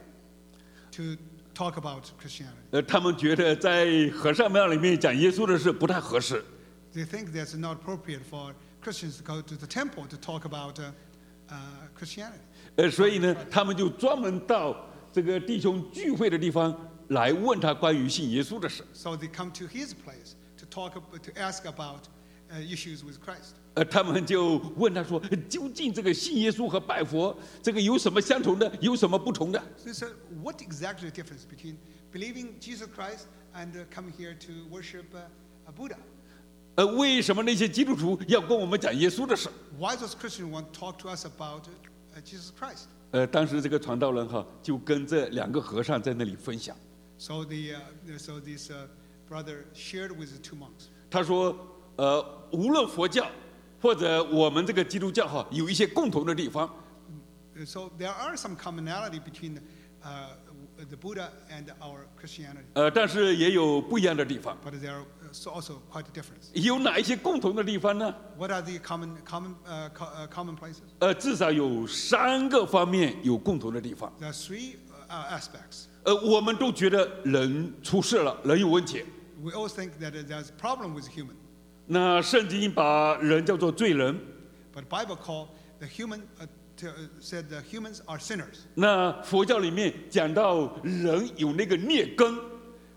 to talk about Christianity. 呃，他们觉得在和尚庙里面讲耶稣的事不太合适。 They think that's not appropriate for Christians to go to the temple to talk about uh, uh, Christianity. 呃，所以呢，他们就专门到这个弟兄聚会的地方来问他关于信耶稣的事。 So they come to his place to talk ab- to ask about uh, issues with Christ. 呃，他们就问他说，究竟这个信耶稣和拜佛，这个有什么相同的，有什么不同的？ So they said, what exactly the difference between believing Jesus Christ and uh, coming here to worship uh, a Buddha? 呃，为什么那些基督徒要跟我们讲耶稣的事？ Why does Christians want to talk to us about uh, Jesus Christ? 呃，当时这个传道人哈，就跟这两个和尚在那里分享。 So the uh, so this uh, brother shared with the two monks. 他说，呃，无论佛教或者我们这个基督教哈，有一些共同的地方。 Uh, So there are some commonality between uh, the Buddha and our Christianity, 呃，但是也有不一样的地方。 but there are uh, so also quite a difference. 有哪一些共同的地方呢？ What are the common, common, uh, co- uh, common places? 呃，至少有三个方面有共同的地方。 There are three uh, aspects. 呃，我们都觉得人出事了，人有问题。 We always think that there's a problem with human, 那圣经把人叫做罪人。 but the Bible called the human, uh, to, uh, said the humans are sinners. 那佛教里面讲到人有那个孽根， Wow,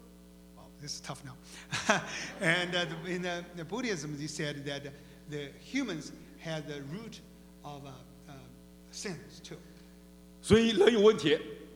this is tough now. and uh, the- in uh, the Buddhism, they said that the humans had the root of uh, uh, sins too. 所以人有问题。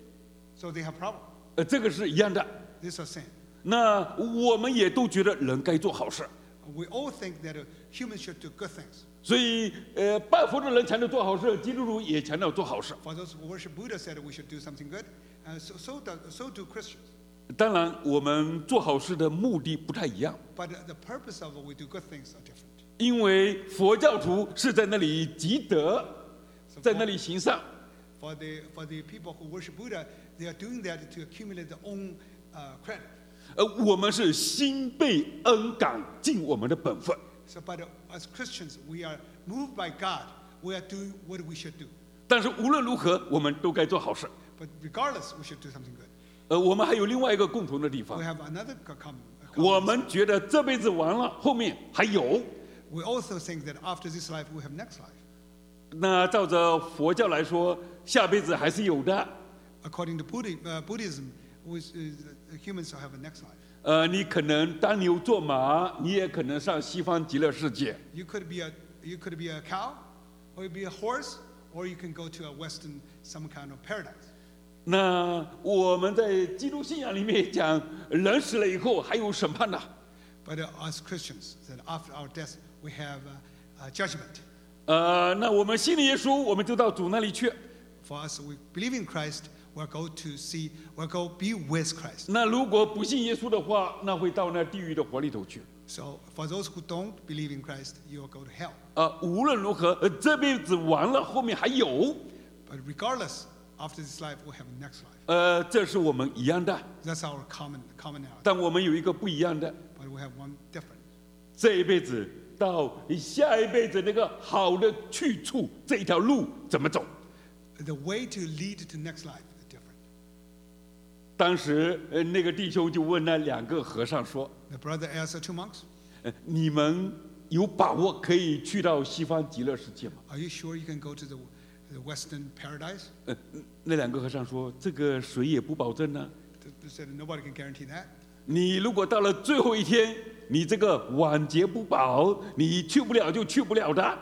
So they have problem. 呃，这个是一样的。 This is sin. 那我们也都觉得人该做好事， We all think that uh, humans should do good things. 所以呃，拜佛的人强调做好事，基督徒也强调做好事。 For those who worship Buddha said we should do something good, uh, so, so, do, so do Christians. 当然，我们做好事的目的不太一样， But uh, the purpose of we do good things are different. 因为佛教徒是在那里积德， So 在 for, 那里行善。 for, the, for the people who worship Buddha, they are doing that to accumulate their own uh, credit. 呃，我们是心被恩感，尽我们的本分。 So, but uh, as Christians, we are moved by God. We are doing what we should do. 但是无论如何，我们都该做好事。 But regardless, we should do something good. 呃，我们还有另外一个共同的地 We 方， have another co- common. a 我 common 们觉得这辈子完了，后面还有。 we also think that after this life, we have next life. 那照着佛教来说，下辈子还是有的。 According to Buddhi, uh, Buddhism, which is, uh, humans have a next life. 呃，你可能当牛做马，你也可能上西方极乐世界。 You could be a you could be a cow, or you be a horse, or you can go to a Western some kind of paradise. 那我们在基督信仰里面讲，人死了以后还有审判的。 But uh, as Christians, that after our death, we have uh, uh, judgment. 呃，那我们信了耶稣，我们就到主那里去。 For us, we believe in Christ. We'll go to see. We'll go be with Christ. 那如果不信耶稣的话，那会到那地狱的火里头去。 So for those who don't believe in Christ, you will go to hell. 呃，无论如何，呃，这辈子完了，后面还有。 But regardless, after this life, we have a next life. 呃，这是我们一样的， That's our common commonality. 但我们有一个不一样的。 But we have one different. 这一辈子到下一辈子那个好的去处，这一条路怎么走？ The way to lead to next life is different. 当时，呃，那个弟兄就问那两个和尚说 The brother asked the two monks, 呃：“你们有把握可以去到西方极乐世界吗 "Are you sure you can go to the, the Western paradise?" ？” 呃，那两个和尚说：“这个谁也不保证呢。 They said nobody can guarantee that. 你如果到了最后一天，你这个晚节不保，你去不了就去不了的。”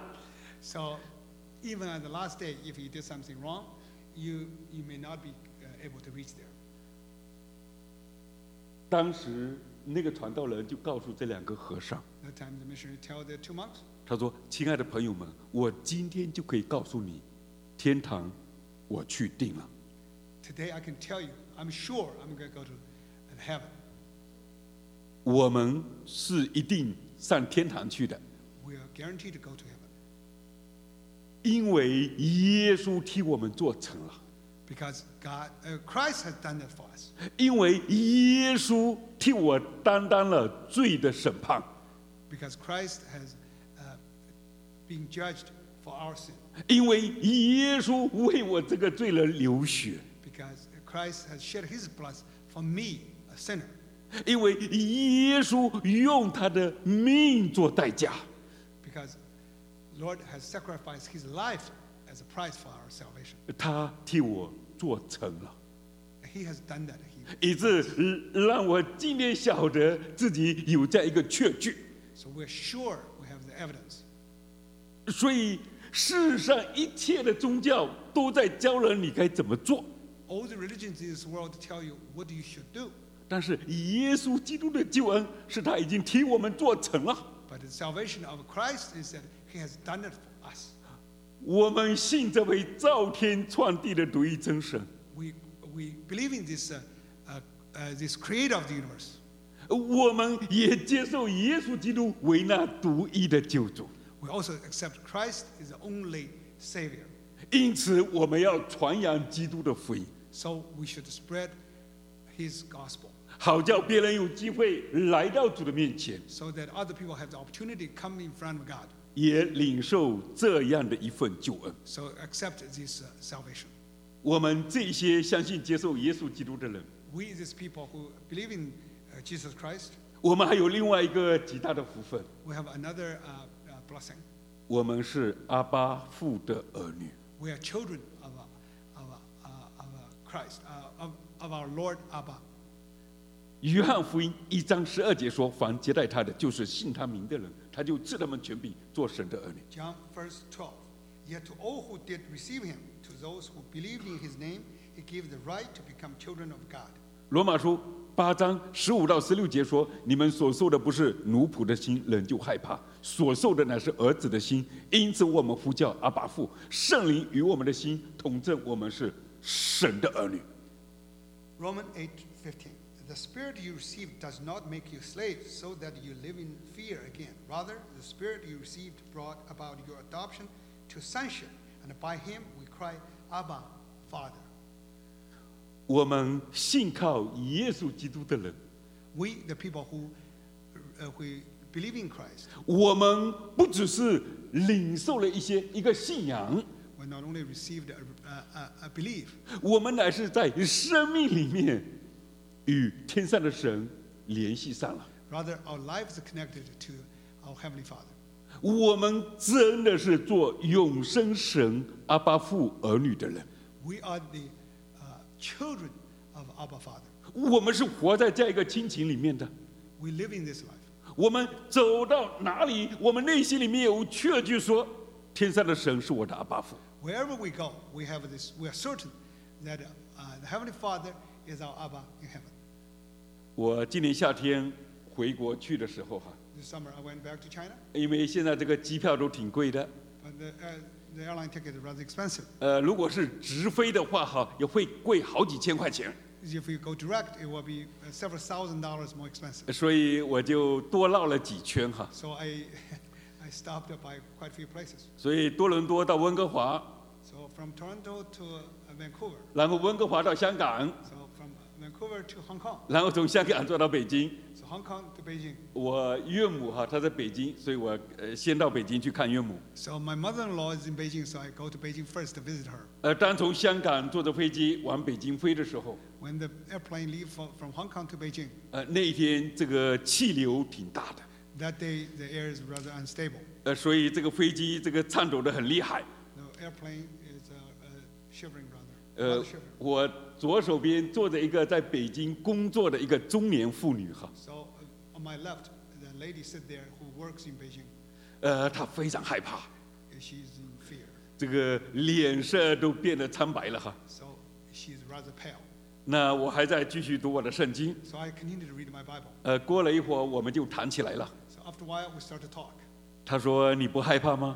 So even on the last day, if you did something wrong, you you may not be uh, able to reach there. 当时那个传道人就告诉这两个和尚， That time the missionary tell the two monks, 他说：“亲爱的朋友们，我今天就可以告诉你，天堂我去定了。 "Today I can tell you, I'm sure I'm going to go to heaven. 我们是一定上天堂去的， We are guaranteed to go to heaven 因为耶稣替我们做成了， because God, uh, Christ has done that for us. 因为耶稣替我担当了罪的审判， Because Christ has uh, been judged for our sin. 因为耶稣为我这个罪人流血， Because Christ has shed His blood for me, a sinner. 因为耶稣用他的命做代价。 Because Lord has sacrificed His life as a price for our salvation. 他替我做成了， He has done that. He, 以致让我今天晓得自己有这样一个确据。 so we're sure we have the evidence. 所以世上一切的宗教都在教人你该怎么做， All the religions in this world tell you what you should do. 但是耶稣基督的救恩是他已经替我们做成了。 But the salvation of Christ is that He has done it for us. 我们信这位造天创地的独一真神， We, we believe in this, uh, uh, uh, this creator of the universe. 我们也接受耶稣基督为那独一的救主。 We also accept Christ is the only Savior. 因此，我们要传扬基督的福音。 So we should spread His gospel. 好叫别人有机会来到主的面前， so that other people have the opportunity to come in front of God. 也领受这样的一份救恩。 So accept this uh, salvation. 我们这些相信接受耶稣基督的人， We, these people who believe in uh, Jesus Christ, 我们还有另外一个极大的福分， we have another uh, uh, blessing. 我们是阿爸父的儿女。 We are children of, uh, of, uh, of uh, Christ, uh, of, of our Lord Abba. 约翰福音一章十二节说：“凡接待他的，就是信他名的人，他就赐他们权柄，做神的儿女。” John verse twelve. Yet to all who did receive him, to those who believed in his name, he gave the right to become children of God. 罗马书八章十五到十六节说：“你们所受的不是奴仆的心，人就害怕；所受的乃是儿子的心。因此，我们呼叫阿爸父，圣灵与我们的心同证，我们是神的儿女。” Romans eight fifteen. The spirit you received does not make you slaves so that you live in fear again. Rather, the spirit you received brought about your adoption to sonship, and by him we cry, Abba, Father. 我们信靠耶稣基督的人， We, the people who, uh, who believe in Christ, 我们不只是领受了一些一个信仰， we not only received a, a, a, a belief, 我们乃是在生命里面与天上的神联系上了。 rather our lives are connected to our Heavenly Father. 我们真的是做永生神阿爸父儿女的人， We are the uh, children of Abba Father. 我们是活在这样一个亲情里面的。 We live in this life. 我们走到哪里，我们内心里面有确据说，天上的神是我的阿爸父。 Wherever we go, we have this. We are certain that uh, the Heavenly Father is our Abba in heaven. 我今年夏天回国去的时候哈， This summer, I went back to China, 因为现在这个机票都挺贵的， but the, uh, the airline ticket is rather expensive. 呃，如果是直飞的话哈，也会贵好几千块钱， If you go direct, it will be uh, several thousand dollars more expensive. 所以我就多绕了几圈哈。 So I, I stopped by quite a few places. 所以多伦多到温哥华， So from Toronto to uh, Vancouver. 然后温哥华到香港， So from Vancouver to Hong Kong. 然后从香港坐到北京。 So Hong Kong to Beijing. 我岳母哈，她在北京，所以我呃先到北京去看岳母。 So my mother-in-law is in Beijing, so I go to Beijing first to visit her. 呃，当从香港坐着飞机往北京飞的时候， When the airplane leaves from, from Hong Kong to Beijing, 呃，那一天这个气流挺大的， that day the air is rather unstable. 呃，所以这个飞机这个颤抖得很厉害。 The airplane is uh, uh, shivering rather. 呃 rather，shivering. 我左手边坐着一个在北京工作的一个中年妇女哈， So uh, on my left, the lady sit there who works in Beijing. 呃，她非常害怕， She's in fear. 这个脸色都变得苍白了哈。 So she's rather pale. 那我还在继续读我的圣经， So I continue to read my Bible. 呃，过了一会儿我们就谈起来了。 So after a while, we start to talk. 她说：“你不害怕吗？”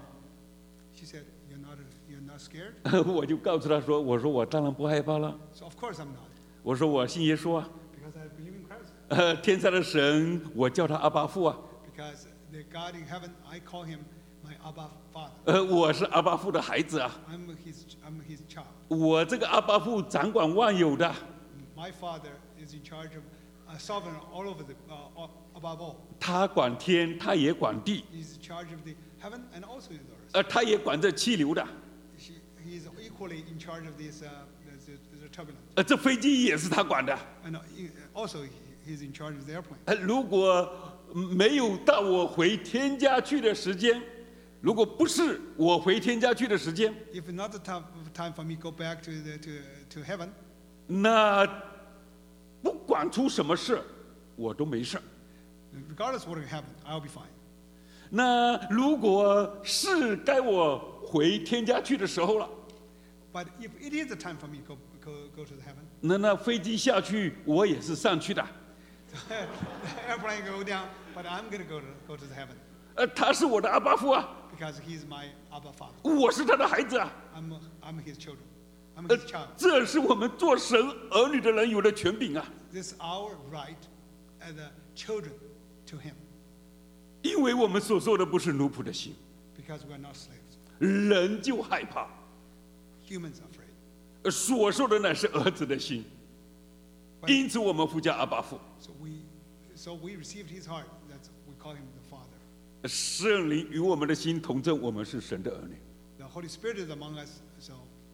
She said, "You're not, you're not scared?" 我就告诉她说：“我说我当然不害怕了。 So of course I'm not, 我说我信耶稣啊， because I believe in Christ. 呃，天上的神，我叫他阿爸父啊， Because the God in heaven, I call him my Abba Father. 呃，我是阿爸父的孩子啊， I'm his, I'm his child. 我这个阿爸父掌管万有的， My Father is in charge of, uh, sovereign all over the, uh, all- above all. 他管天，他也管地， He's in charge of the heaven and also in the earth. 呃，他也管这气流的， She, he is equally in charge of this, uh, the, the turbulence. 呃，这飞机也是他管的。 And uh, he- also, he- he's in charge of the airplane. 呃，如果没有到我回天家去的时间，如果不是我回天家去的时间， If not the time, time for me to go back to, the, to, to heaven, 那不管出什么事，我都没事。 regardless what will happen, I'll be fine. 那如果是该我回天家去的时候了， But if it is the time for me to go, go, go to the heaven, 那那飞机下去，我也是上去的。 the airplane go down, but I'm going to go to go to the heaven 呃，他是我的阿爸父啊， because he's my Abba Father. 我是他的孩子啊。 I'm, I'm his children. I'm 呃 his child. 这是我们做神儿女的人有的权柄啊， This is our right as the children to him 因为我们所受的不是奴仆的心， because we're not slaves. 人就害怕； Humans are afraid. 呃所受的乃是儿子的心。 因此我们呼叫阿爸父。 So we, so we received his heart. That's we call him the Father. 圣灵与我们的心同证，我们是神的儿女。 The Holy Spirit is among us. So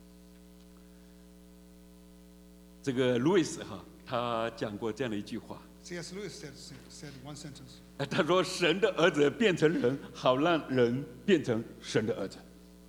这个路易斯哈，他讲过这样的一句话， C S. Lewis said, said one sentence. 呃他说：“神的儿子变成人，好让人变成神的儿子。”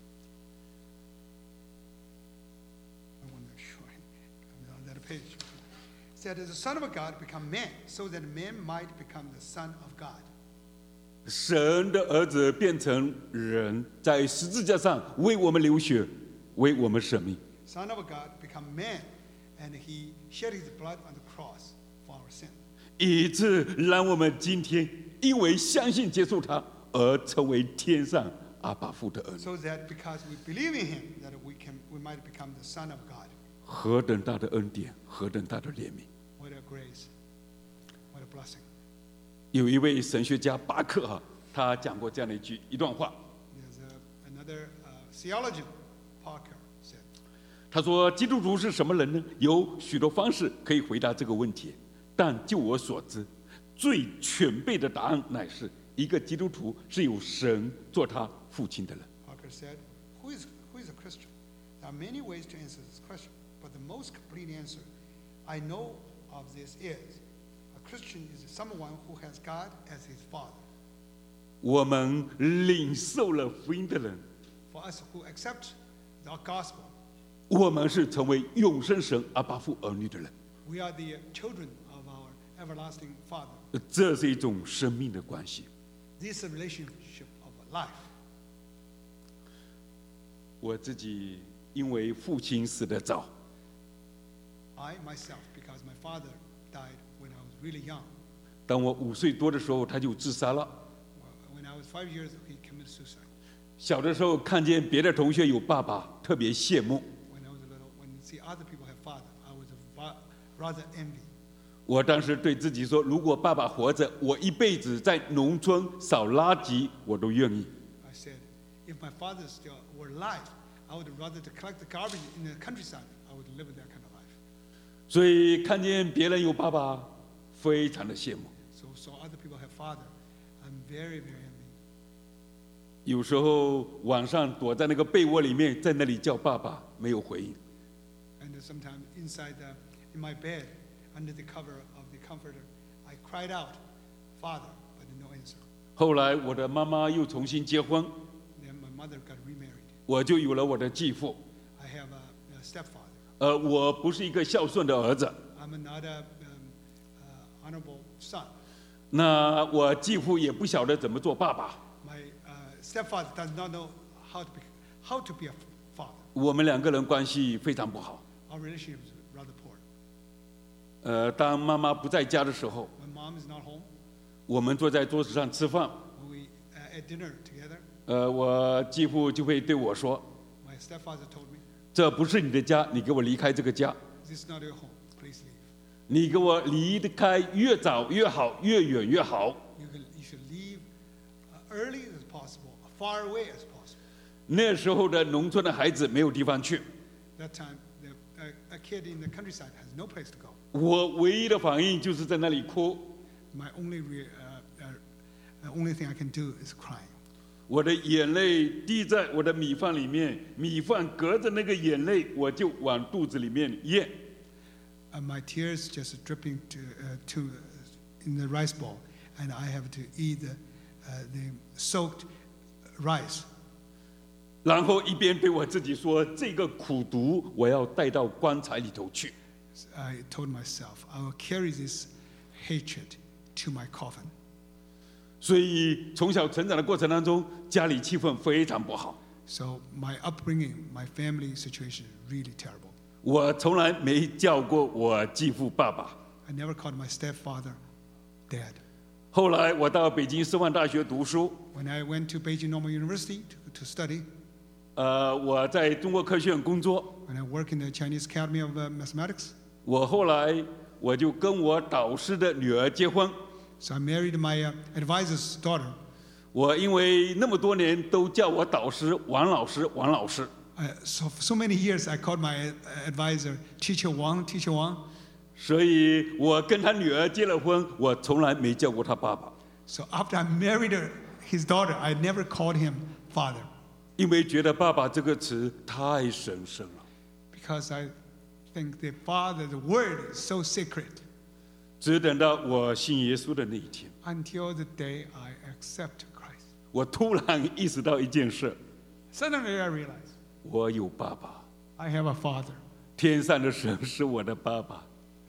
I want to make sure I'm on that page. Said, "The Son of God become man, so that man might become the Son of God." 神的儿子变成人，在十字架上为我们流血，为我们舍命。 Son of God become man, and he shed his blood on the cross for our sin. 以致让我们今天因为相信接受他，而成为天上阿爸父的儿女。 So that because we believe in him, that we can we might become the Son of God. 何等大的恩典，何等大的怜悯！ What a grace. What a blessing. 有一位神学家巴克哈，他讲过这样的一句一段话， There's a, another uh, theologian, Parker, said, 他说：“基督徒是什么人呢？有许多方式可以回答这个问题，但就我所知，最全备的答案乃是一个基督徒是有神做他父亲的人。” Parker said, who is, who is a Christian? There are many ways to answer this question, but the most complete answer I know of this is, a Christian is someone who has God as his father. 我们领受了福音的人， For us who accept the gospel, 我们是成为永生神阿爸父儿女的人。 we are the children of our everlasting Father. 这是一种生命的关系。 This is a relationship of life. 我自己因为父亲死得早， I myself, because my father died when I was really young. 当我五岁多的时候，他就自杀了。 When I was five years, he committed suicide. 小的时候看见别的同学有爸爸，特别羡慕。 When I was little, when you see other people have father, I was va- rather envy. 我当时对自己说，如果爸爸活着，我一辈子在农村扫垃圾，我都愿意。 I said, if my father still were alive, I would rather to collect the garbage in the countryside. I would live that kind of life. 所以看见别人有爸爸，非常的羡慕。 So, so other people have father. I'm very, very envy. 有时候晚上躲在那个被窝里面，在那里叫爸爸，没有回应。 And sometimes inside the, in my bed, under the cover of the comforter, I cried out, Father, but no answer. 后来我的妈妈又重新结婚， Then my mother got remarried. 我就有了我的继父。 I have a, a stepfather. 呃，我不是一个孝顺的儿子， I'm not a um, uh, honorable son. 那我继父也不晓得怎么做爸爸。 My uh, stepfather does not know how to be, how to be a father. 我们两个人关系非常不好。 Our relationship is rather poor. 呃，当妈妈不在家的时候， When mom is not home, 我们坐在桌子上吃饭， when we uh, ate dinner together, 呃，我继父就会对我说 my stepfather told me, 这不是你的家，你给我离开这个家。 this is not your home. Please leave. 你给我离得开越早越好，越远越好。 You, can, you should leave uh, early as possible, far away as possible. 那时候的农村的孩子没有地方去， That time, the, a, a kid in the countryside has no place to go. 我唯一的反应就是在那里哭。 My only, re, uh, uh, uh, only thing I can do is crying. 我的眼泪滴在我的米饭里面，米饭隔着那个眼泪，我就往肚子里面咽。 Uh, my tears just dripping to, uh, to uh, in the rice bowl, and I have to eat the, uh, the soaked rice. 然后一边对我自己说：“这个苦毒，我要带到棺材里头去。” I told myself, I will carry this hatred to my coffin. 所以从小成长的过程当中，家里气氛非常不好。 So my upbringing, my family situation is really terrible. 我从来没叫过我继父爸爸。 I never called my stepfather dad. 后来我到北京师范大学读书， When I went to Beijing Normal University to, to study, 呃，我在中国科学院工作。 when I work in the Chinese Academy of uh, Mathematics, 我后来我就跟我导师的女儿结婚。 so I married my uh, advisor's daughter. 我因为那么多年都叫我导师王老师，王老师。 Uh, so for so many years, I called my uh, advisor Teacher Wang, Teacher Wang. 所以我跟他女儿结了婚，我从来没叫过他爸爸， So after I married her, his daughter, I never called him father 因为觉得爸爸这个词太神圣了。 because I think the father, the word is so sacred. 只等到我信耶稣的那一天， Until the day I accept Christ. 我突然意识到一件事： Suddenly I realized 我有爸爸， I have a father. 天上的神是我的爸爸，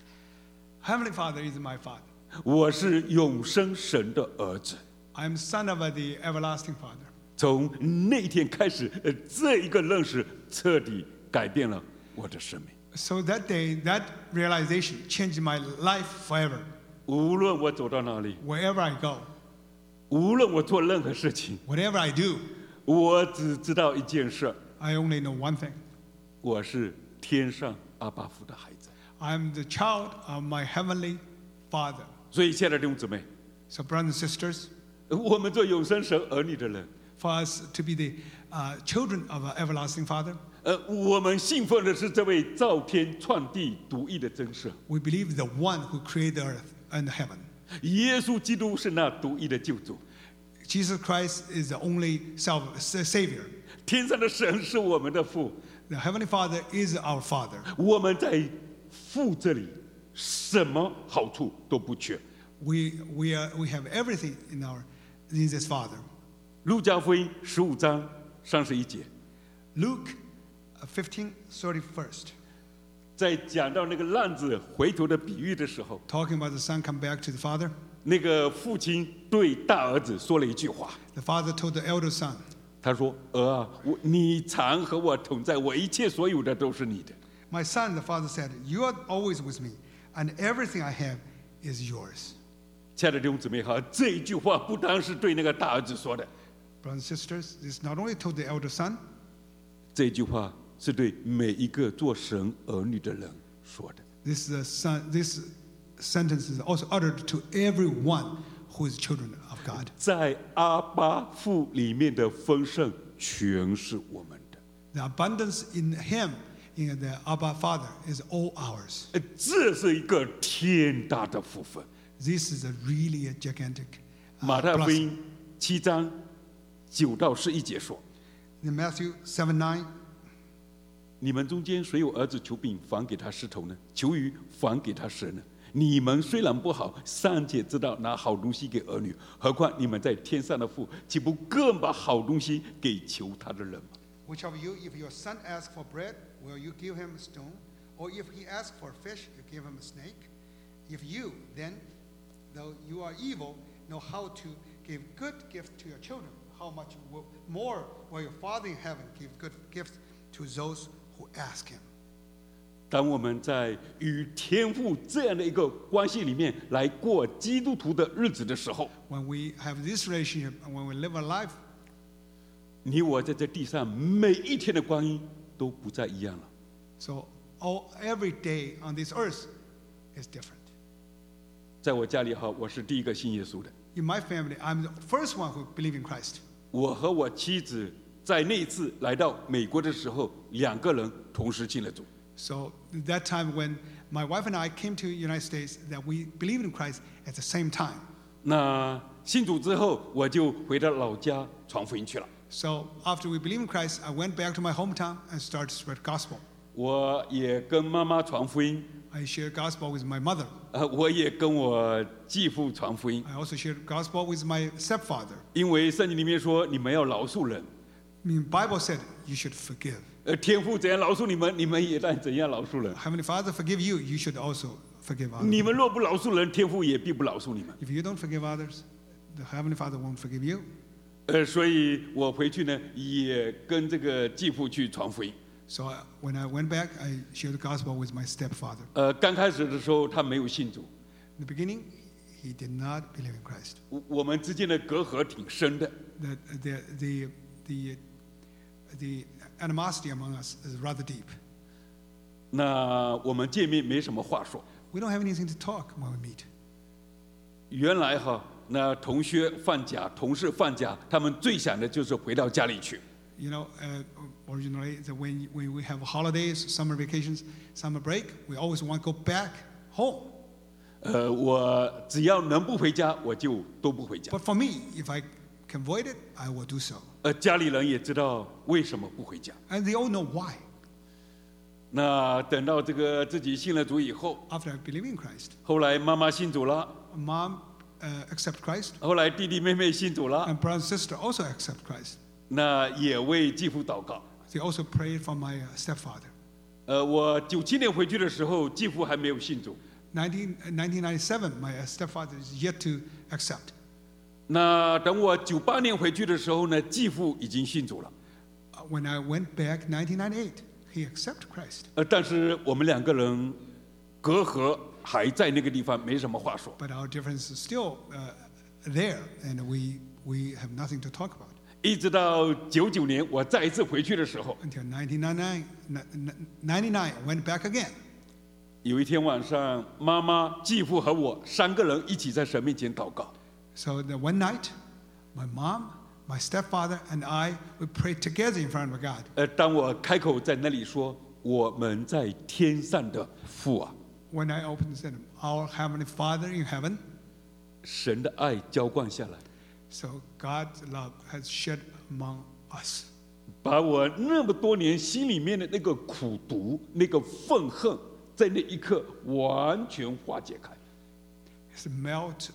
Heavenly Father is my father. 我是永生神的儿子。 I am son of the everlasting Father. 从那一天开始，呃，这一个认识彻底改变了我的生命。 So that day, that realization changed my life forever. 无论我走到哪里， Wherever I go, 无论我做任何事情， whatever I do, 我只知道一件事： I only know one thing. 我是天上阿爸父的孩子。 I am the child of my heavenly Father. 所以，亲爱的弟兄姊妹， So, brothers and sisters, 我们做永生神儿女的人， for us to be the uh, children of our everlasting Father, 呃，我们信奉的是这位造天创地独一的真神。 we believe the one who created the earth and heaven. 耶稣基督是那独一的救主， Jesus Christ is the only salv- sa- Savior. 天上的神是我们的父， The heavenly Father is our Father. 我们在父这里什么好处都不缺。 We, we, are, we have everything in, our, in this Father. 路加福音十五章三十一节， Luke uh, fifteen thirty-first, 在讲到那个浪子回头的比喻的时候， talking about the son come back to the father. 那个父亲对大儿子说了一句话， The father told the elder son, 他说：“儿啊，我你常和我同在，我一切所有的都是你的。” My son, the father said, you are always with me, and everything I have is yours. 亲爱的弟兄姊妹哈，这一句话不单是对那个大儿子说的， Brothers and sisters, this not only told the elder son, 这一句话是对每一个做神儿女的人说的。 this, is a son, this sentence is also uttered to everyone who is children of God. 在阿爸父里面的丰盛全是我们的， The abundance in him, in the Abba Father, is all ours. 呃这是一个天大的福分。 This is a really a gigantic 马 uh, 太福 blessing. 音七章九到十一节说： In Matthew seven nine, 你们中间谁有儿子求饼，反给他石头呢？求鱼，反给他蛇呢？你们虽然不好，尚且知道拿好东西给儿女，何况你们在天上的父，岂不更把好东西给求他的人吗？ which of you, if your son asks for bread, will you give him a stone? Or if he asks for fish, you give him a snake? If you, then, though you are evil, know how to give good gifts to your children, how much will, more will your Father in heaven give good gifts to those who ask him? 当我们在与天父这样的一个关系里面来过基督徒的日子的时候， When we have this relationship and when we live our life, 你我在这地上每一天的光阴都不再一样了。 so all, every day on this earth is different. 在我家里哈，我是第一个信耶稣的。 In my family, I'm the first one who believe in Christ. 我和我妻子在那一次来到美国的时候，两个人同时信了主。 So that time when my wife and I came to the United States, that we believed in Christ at the same time. 那信主之后，我就回到老家传福音去了。 So after we believed in Christ, I went back to my hometown and started to spread gospel. 我也跟妈妈传福音， I shared gospel with my mother. 呃，我也跟我继父传福音， I also shared gospel with my stepfather. 因为圣经里面说你们要饶恕人， I mean, Bible said you should forgive. 呃，天父怎样饶恕你们，你们也当怎样饶恕人。 Heavenly Father forgive you, you should also forgive 你 others. 们若不饶恕人，天父也必不饶恕你们。 If you don't forgive others, the Heavenly Father won't forgive you. 呃，所以我回去呢，也跟这个继父去传福音。 So I, when I went back, I shared the gospel with my stepfather. 呃，刚开始的时候他没有信主， In the beginning, he did not believe in Christ. 我我们之间的隔阂挺深的。 The, the, the, the, the animosity among us is rather deep. 那我们见面没什么话说。 We don't have anything to talk when we meet. 原来哈，那同学放假、同事放假，他们最想的就是回到家里去。 You know, uh, originally, the, when, when we have holidays, summer vacations, summer break, we always want to go back home. 呃，我只要能不回家，我就都不回家。 But for me, if I can avoid it, I will do so. 呃，家里人也知道为什么不回家。 And they all know why. 那等到这个自己信了主以后， After I believe in Christ, 后来妈妈信主了， mom uh, accept Christ, 后来弟弟妹妹信主了， and brother and sister also accept Christ. 那也为继父祷告。 They also prayed for my uh, stepfather. 呃，我九七年回去的时候，继父还没有信主。 nineteen, nineteen ninety-seven, my uh, stepfather is yet to accept. 那等我九八年回去的时候呢，继父已经信主了。 Uh, When I went back nineteen ninety-eight, he accepted Christ. 呃，但是我们两个人隔阂还在那个地方，没什么话说。 But our difference is still uh, there, and we, we have nothing to talk about. 一直到九九年我再一次回去的时候， Until nineteen ninety-nine, ninety-nine, I went back again. 有一天晚上，妈妈、继父和我三个人一起在神面前祷告。 So the one night, my mom, my stepfather, and I, we prayed together in front of God. 呃，当我开口在那里说“我们在天上的父啊 When I opened and said, Our Heavenly Father in heaven, ”， 神的爱浇灌下来， so God's love has shed among us. 把我那么多年心里面的那个苦毒、那个愤恨，在那一刻完全化解开。 It's melt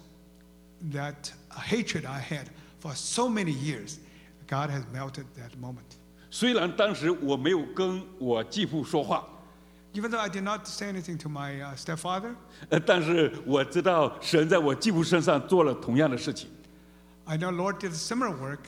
that hatred I had for so many years. God has melted that moment. 虽然当时我没有跟我继父说话， Even though I did not say anything to my uh, stepfather, 呃，但是我知道神在我继父身上做了同样的事情。 I know Lord did similar work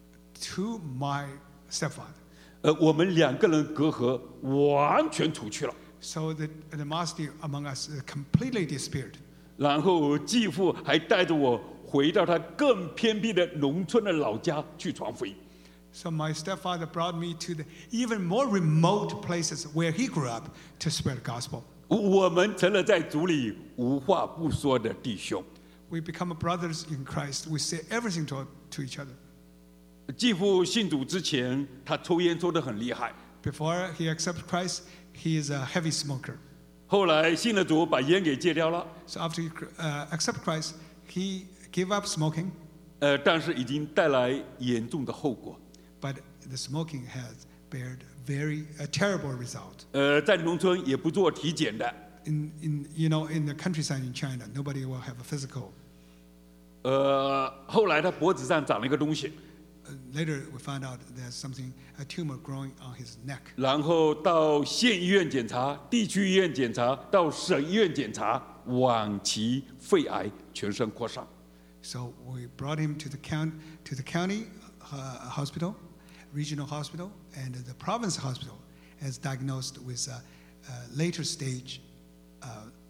to my stepfather. 呃，我们两个人隔阂完全除去了， So the animosity among us uh, completely disappeared. 然后继父还带着我回到他更偏僻的农村的老家去传福音。 So my stepfather brought me to the even more remote places where he grew up to spread the gospel. 我们成了在主里无话不说的弟兄。 We become brothers in Christ. We say everything to, to each other. 继父信主之前，他抽烟抽得很厉害， Before he accepted Christ, he is a heavy smoker. 后来信了主，把烟给戒掉了。 So after he uh, accepted Christ, he gave up smoking, 呃，但是已经带来严重的后果。 but the smoking has bared very a terrible result. 呃，在农村也不做体检的， In, in you know in the countryside in China, nobody will have a physical. 呃，后来他脖子上长了一个东西， Uh, later, we found out there's something a tumor growing on his neck. 然后到县医院检查，地区医院检查，到省医院检查，晚期肺癌，全身扩散。 So we brought him to the count to the county uh, hospital, regional hospital, and the province hospital, as diagnosed with a, a later stage uh,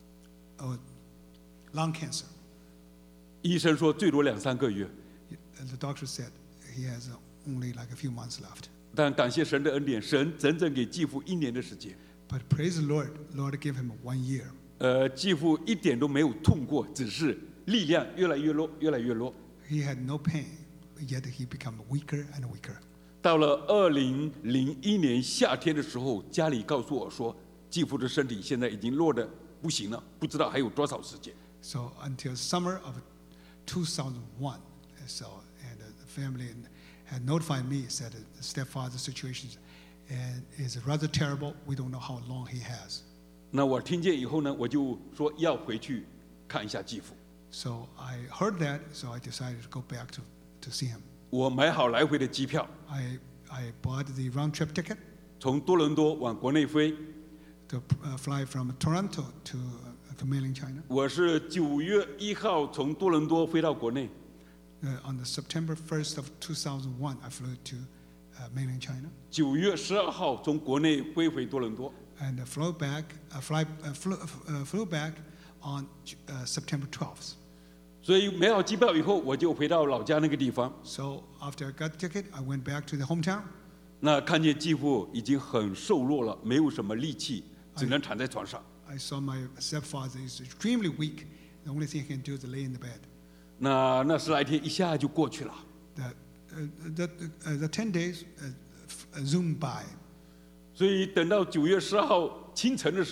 of lung cancer. 医生说最多两三个月， And the doctor said he has uh, only like a few months left. 但感谢神的恩典，神整整给继父一年的时间。 But praise the Lord, Lord gave him one year. 呃，继父一点都没有痛过，只是力量越来越弱，越来越弱。 He had no pain, yet he became weaker and weaker. 到了二零零一年夏天的时候，家里告诉我说，继父的身体现在已经弱得不行了，不知道还有多少时间。 So until summer of two thousand one, so and the family had notified me, said that the stepfather's situation and is rather terrible. We don't know how long he has. 那我听见以后呢，我就说要回去看一下继父。 So I heard that, so I decided to go back to, to see him. 我买好来回的机票， I, I bought the round trip ticket 从多伦多往国内飞。 to uh, fly from Toronto to, uh, to mainland China. 我是九月一号从多伦多飞到国内， Uh, on the September first of two thousand one, I flew to uh, mainland China 九月十二号从国内飞回多伦多。 and uh, flew back, uh, fly, uh, flew, uh, flew back on uh, September twelfth. 所以买好机票以后，我就回到老家那个地方。 So after I got the ticket, I went back to the hometown. 那看见继父已经很瘦弱了，没有什么力气，只能躺在床上。 I saw my stepfather is extremely weak. The only thing he can do is lay in the bed. 那那十来天一下就过去了。 The, uh, the, uh, the ten days uh, f- uh, zoomed by. 所以等到九月十二号清晨的时候，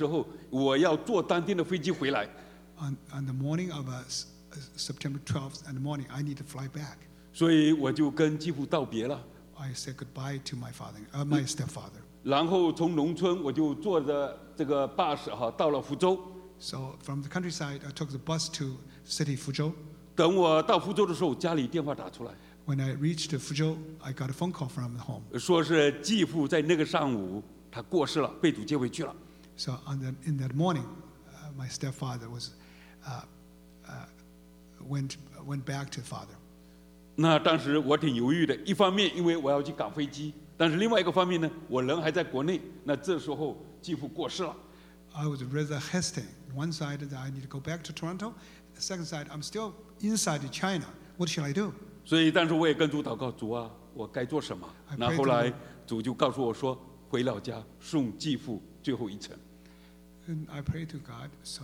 我要坐当天的飞机回来。 On, on the morning of uh, S- uh, September twelfth in the morning, I need to fly back. 所以我就跟继父道别了。 I said goodbye to my father, uh, my stepfather. 然后从农村我就坐着这个巴士哈到了福州。 So from the countryside, I took the bus to city Fuzhou. 等我到福州的时候，家里电话打出来， When I reached Fuzhou, I got a phone call from the home. 说是继父在那个上午他过世了，被主接回去了。 So on the, in that morning, uh, my stepfather was uh, uh, went went back to father. 那当时我挺犹豫的，一方面因为我要去赶飞机，但是另外一个方面呢，我人还在国内。那这时候继父过世了， I was rather hesitant. One side that I need to go back to Toronto. The second side, I'm still inside China. What shall I do? 所以当时我也跟主祷告，主啊，我该做什么？ I prayed 那后来 to 主就告诉我说，回老家送继父最后一程。 And I prayed to God. So,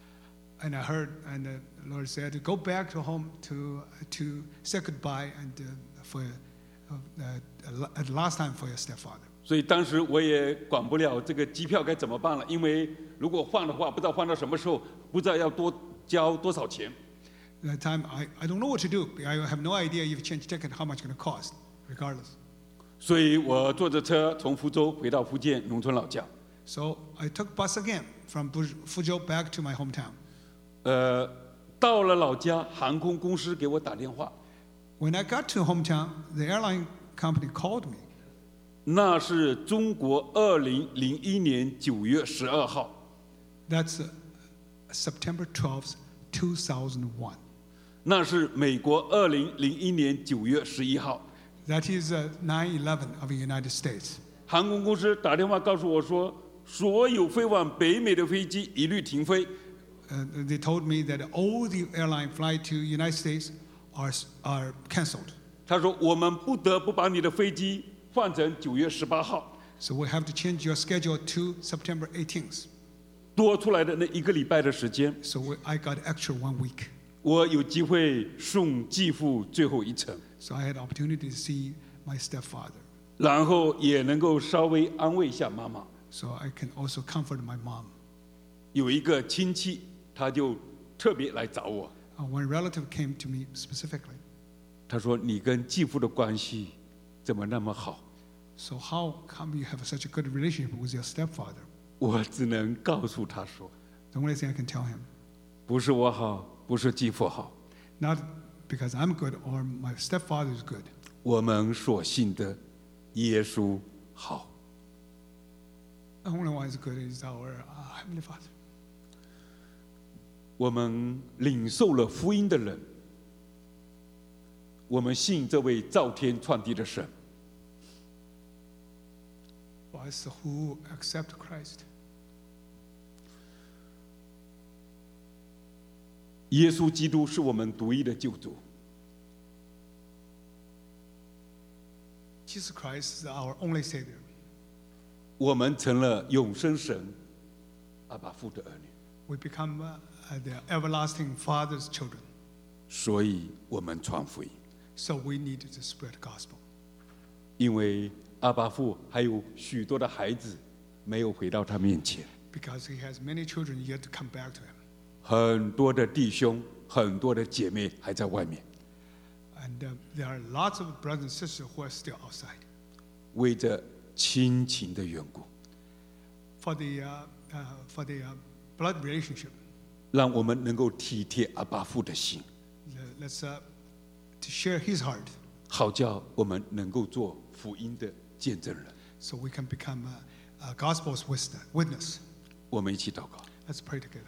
and I heard, and the Lord said, "Go back to home to to say goodbye and uh, for uh, uh, at last time for your stepfather." 所以当时我也管不了这个机票该怎么办了，因为如果换的话，不知道换到什么时候，不知道要多交多少钱。 That time, I, I don't know what to do. I have no idea if you change ticket, how much it's going to cost, regardless. 所以我坐着车从福州回到福建农村老家。 So I took bus again from Fu- Fuzhou back to my hometown. 呃，到了老家，航空公司给我打电话， When I got to hometown, the airline company called me. 那是中国二零零一年九月十二号， That's uh, September twelfth, two thousand one. 那是美国二零零一年九月十一号。 That is uh, nine eleven of the United States. 航空公司打电话告诉我说，所有飞往北美的飞机一律停飞。 Uh, they told me that all the airline flight to United States are, are canceled. 他说，我们不得不把你的飞机换成九月十八号， So we have to change your schedule to September eighteenth. 多出来的那一个礼拜的时间， So we, I got extra one week. 我有机会送继父最后一程， So I had opportunity to see my stepfather. 然后也能够稍微安慰一下妈妈。 So I can also comfort my mom. 有一个亲戚，他就特别来找我， Uh, one relative came to me specifically. 他说：“你跟继父的关系怎么那么好 So how come you have such a good relationship with your stepfather?" 我只能告诉他说 The only thing I can tell him,：“ 不是我好，不是继父好， not because I'm good or my stepfather is good. 我们所信的耶稣好。 The only one is good is our uh, Heavenly Father. 我们领受了福音的人，我们信这位造天创地的神。 For us who accept Christ, 耶稣基督是我们独一的救主。 Jesus Christ is our only Savior. 我们成了永生神阿爸父的儿女， We become uh, uh, the everlasting Father's children. 所以我们传福音。 So we need to spread the gospel. 因为阿爸父还有许多的孩子没有回到他面前， Because he has many children yet to come back to him. 很多的弟兄、很多的姐妹还在外面， And uh, there are lots of brothers and sisters who are still outside. 为着亲情的缘故， For the, uh, uh, for the uh, blood relationship, 让我们能够体贴阿爸父的心， le- let's uh, to share his heart 好叫我们能够做福音的见证人。 so we can become a, a gospel's witness- witness. 我们一起祷告， Let's pray together.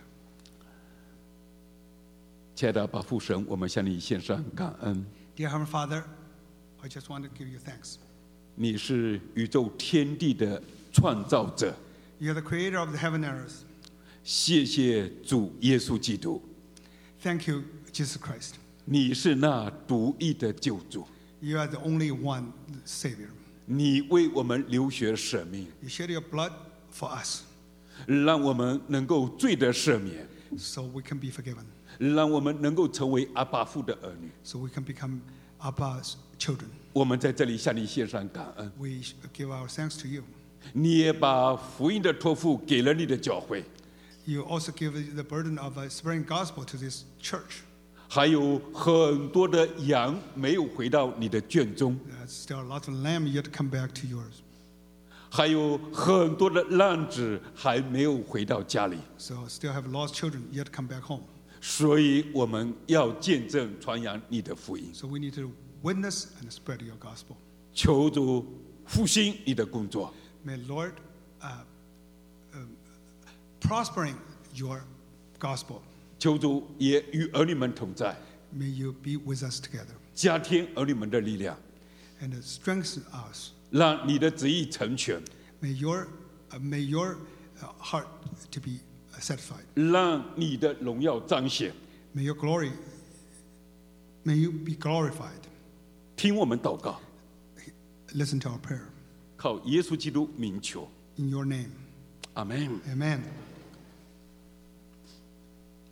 亲爱的阿爸父神，我们向你献上感恩。 Dear Heavenly Father, I just want to give you thanks. 你是宇宙天地的创造者， You're the creator of the heaven and earth. 谢谢主耶稣基督， Thank you, Jesus Christ. 你是那独一的救主， You are the only one Savior. 你为我们流血舍命， You shed your blood for us 让我们能够罪得赦免， so we can be forgiven, 让我们能够成为阿爸父的儿女。 so we can become Abba's children. 我们在这里向你献上感恩， We give our thanks to you. 你也把福音的托付给了你的教会， You also give the burden of uh, spreading gospel to this church. 还有很多的羊没有回到你的圈中， There's still lots of lamb yet to come back to yours. 还有很多的浪子还没有回到家里， So still have lost children yet to come back home. 所以我们要见证传扬你的福音， So we need to witness and spread your gospel. 求主复兴你的工作， May Lord uh, um, prospering your gospel. 求主也与儿女们同在， May you be with us together 加添儿女们的力量， and strengthen us. 让你的旨意成全， May your, uh, may your uh, heart to be satisfied. 让你的荣耀彰显。 May your glory, may you be glorified. 听我们祷告， Listen to our prayer. 靠耶稣基督名求， In your name. 阿门。 Amen.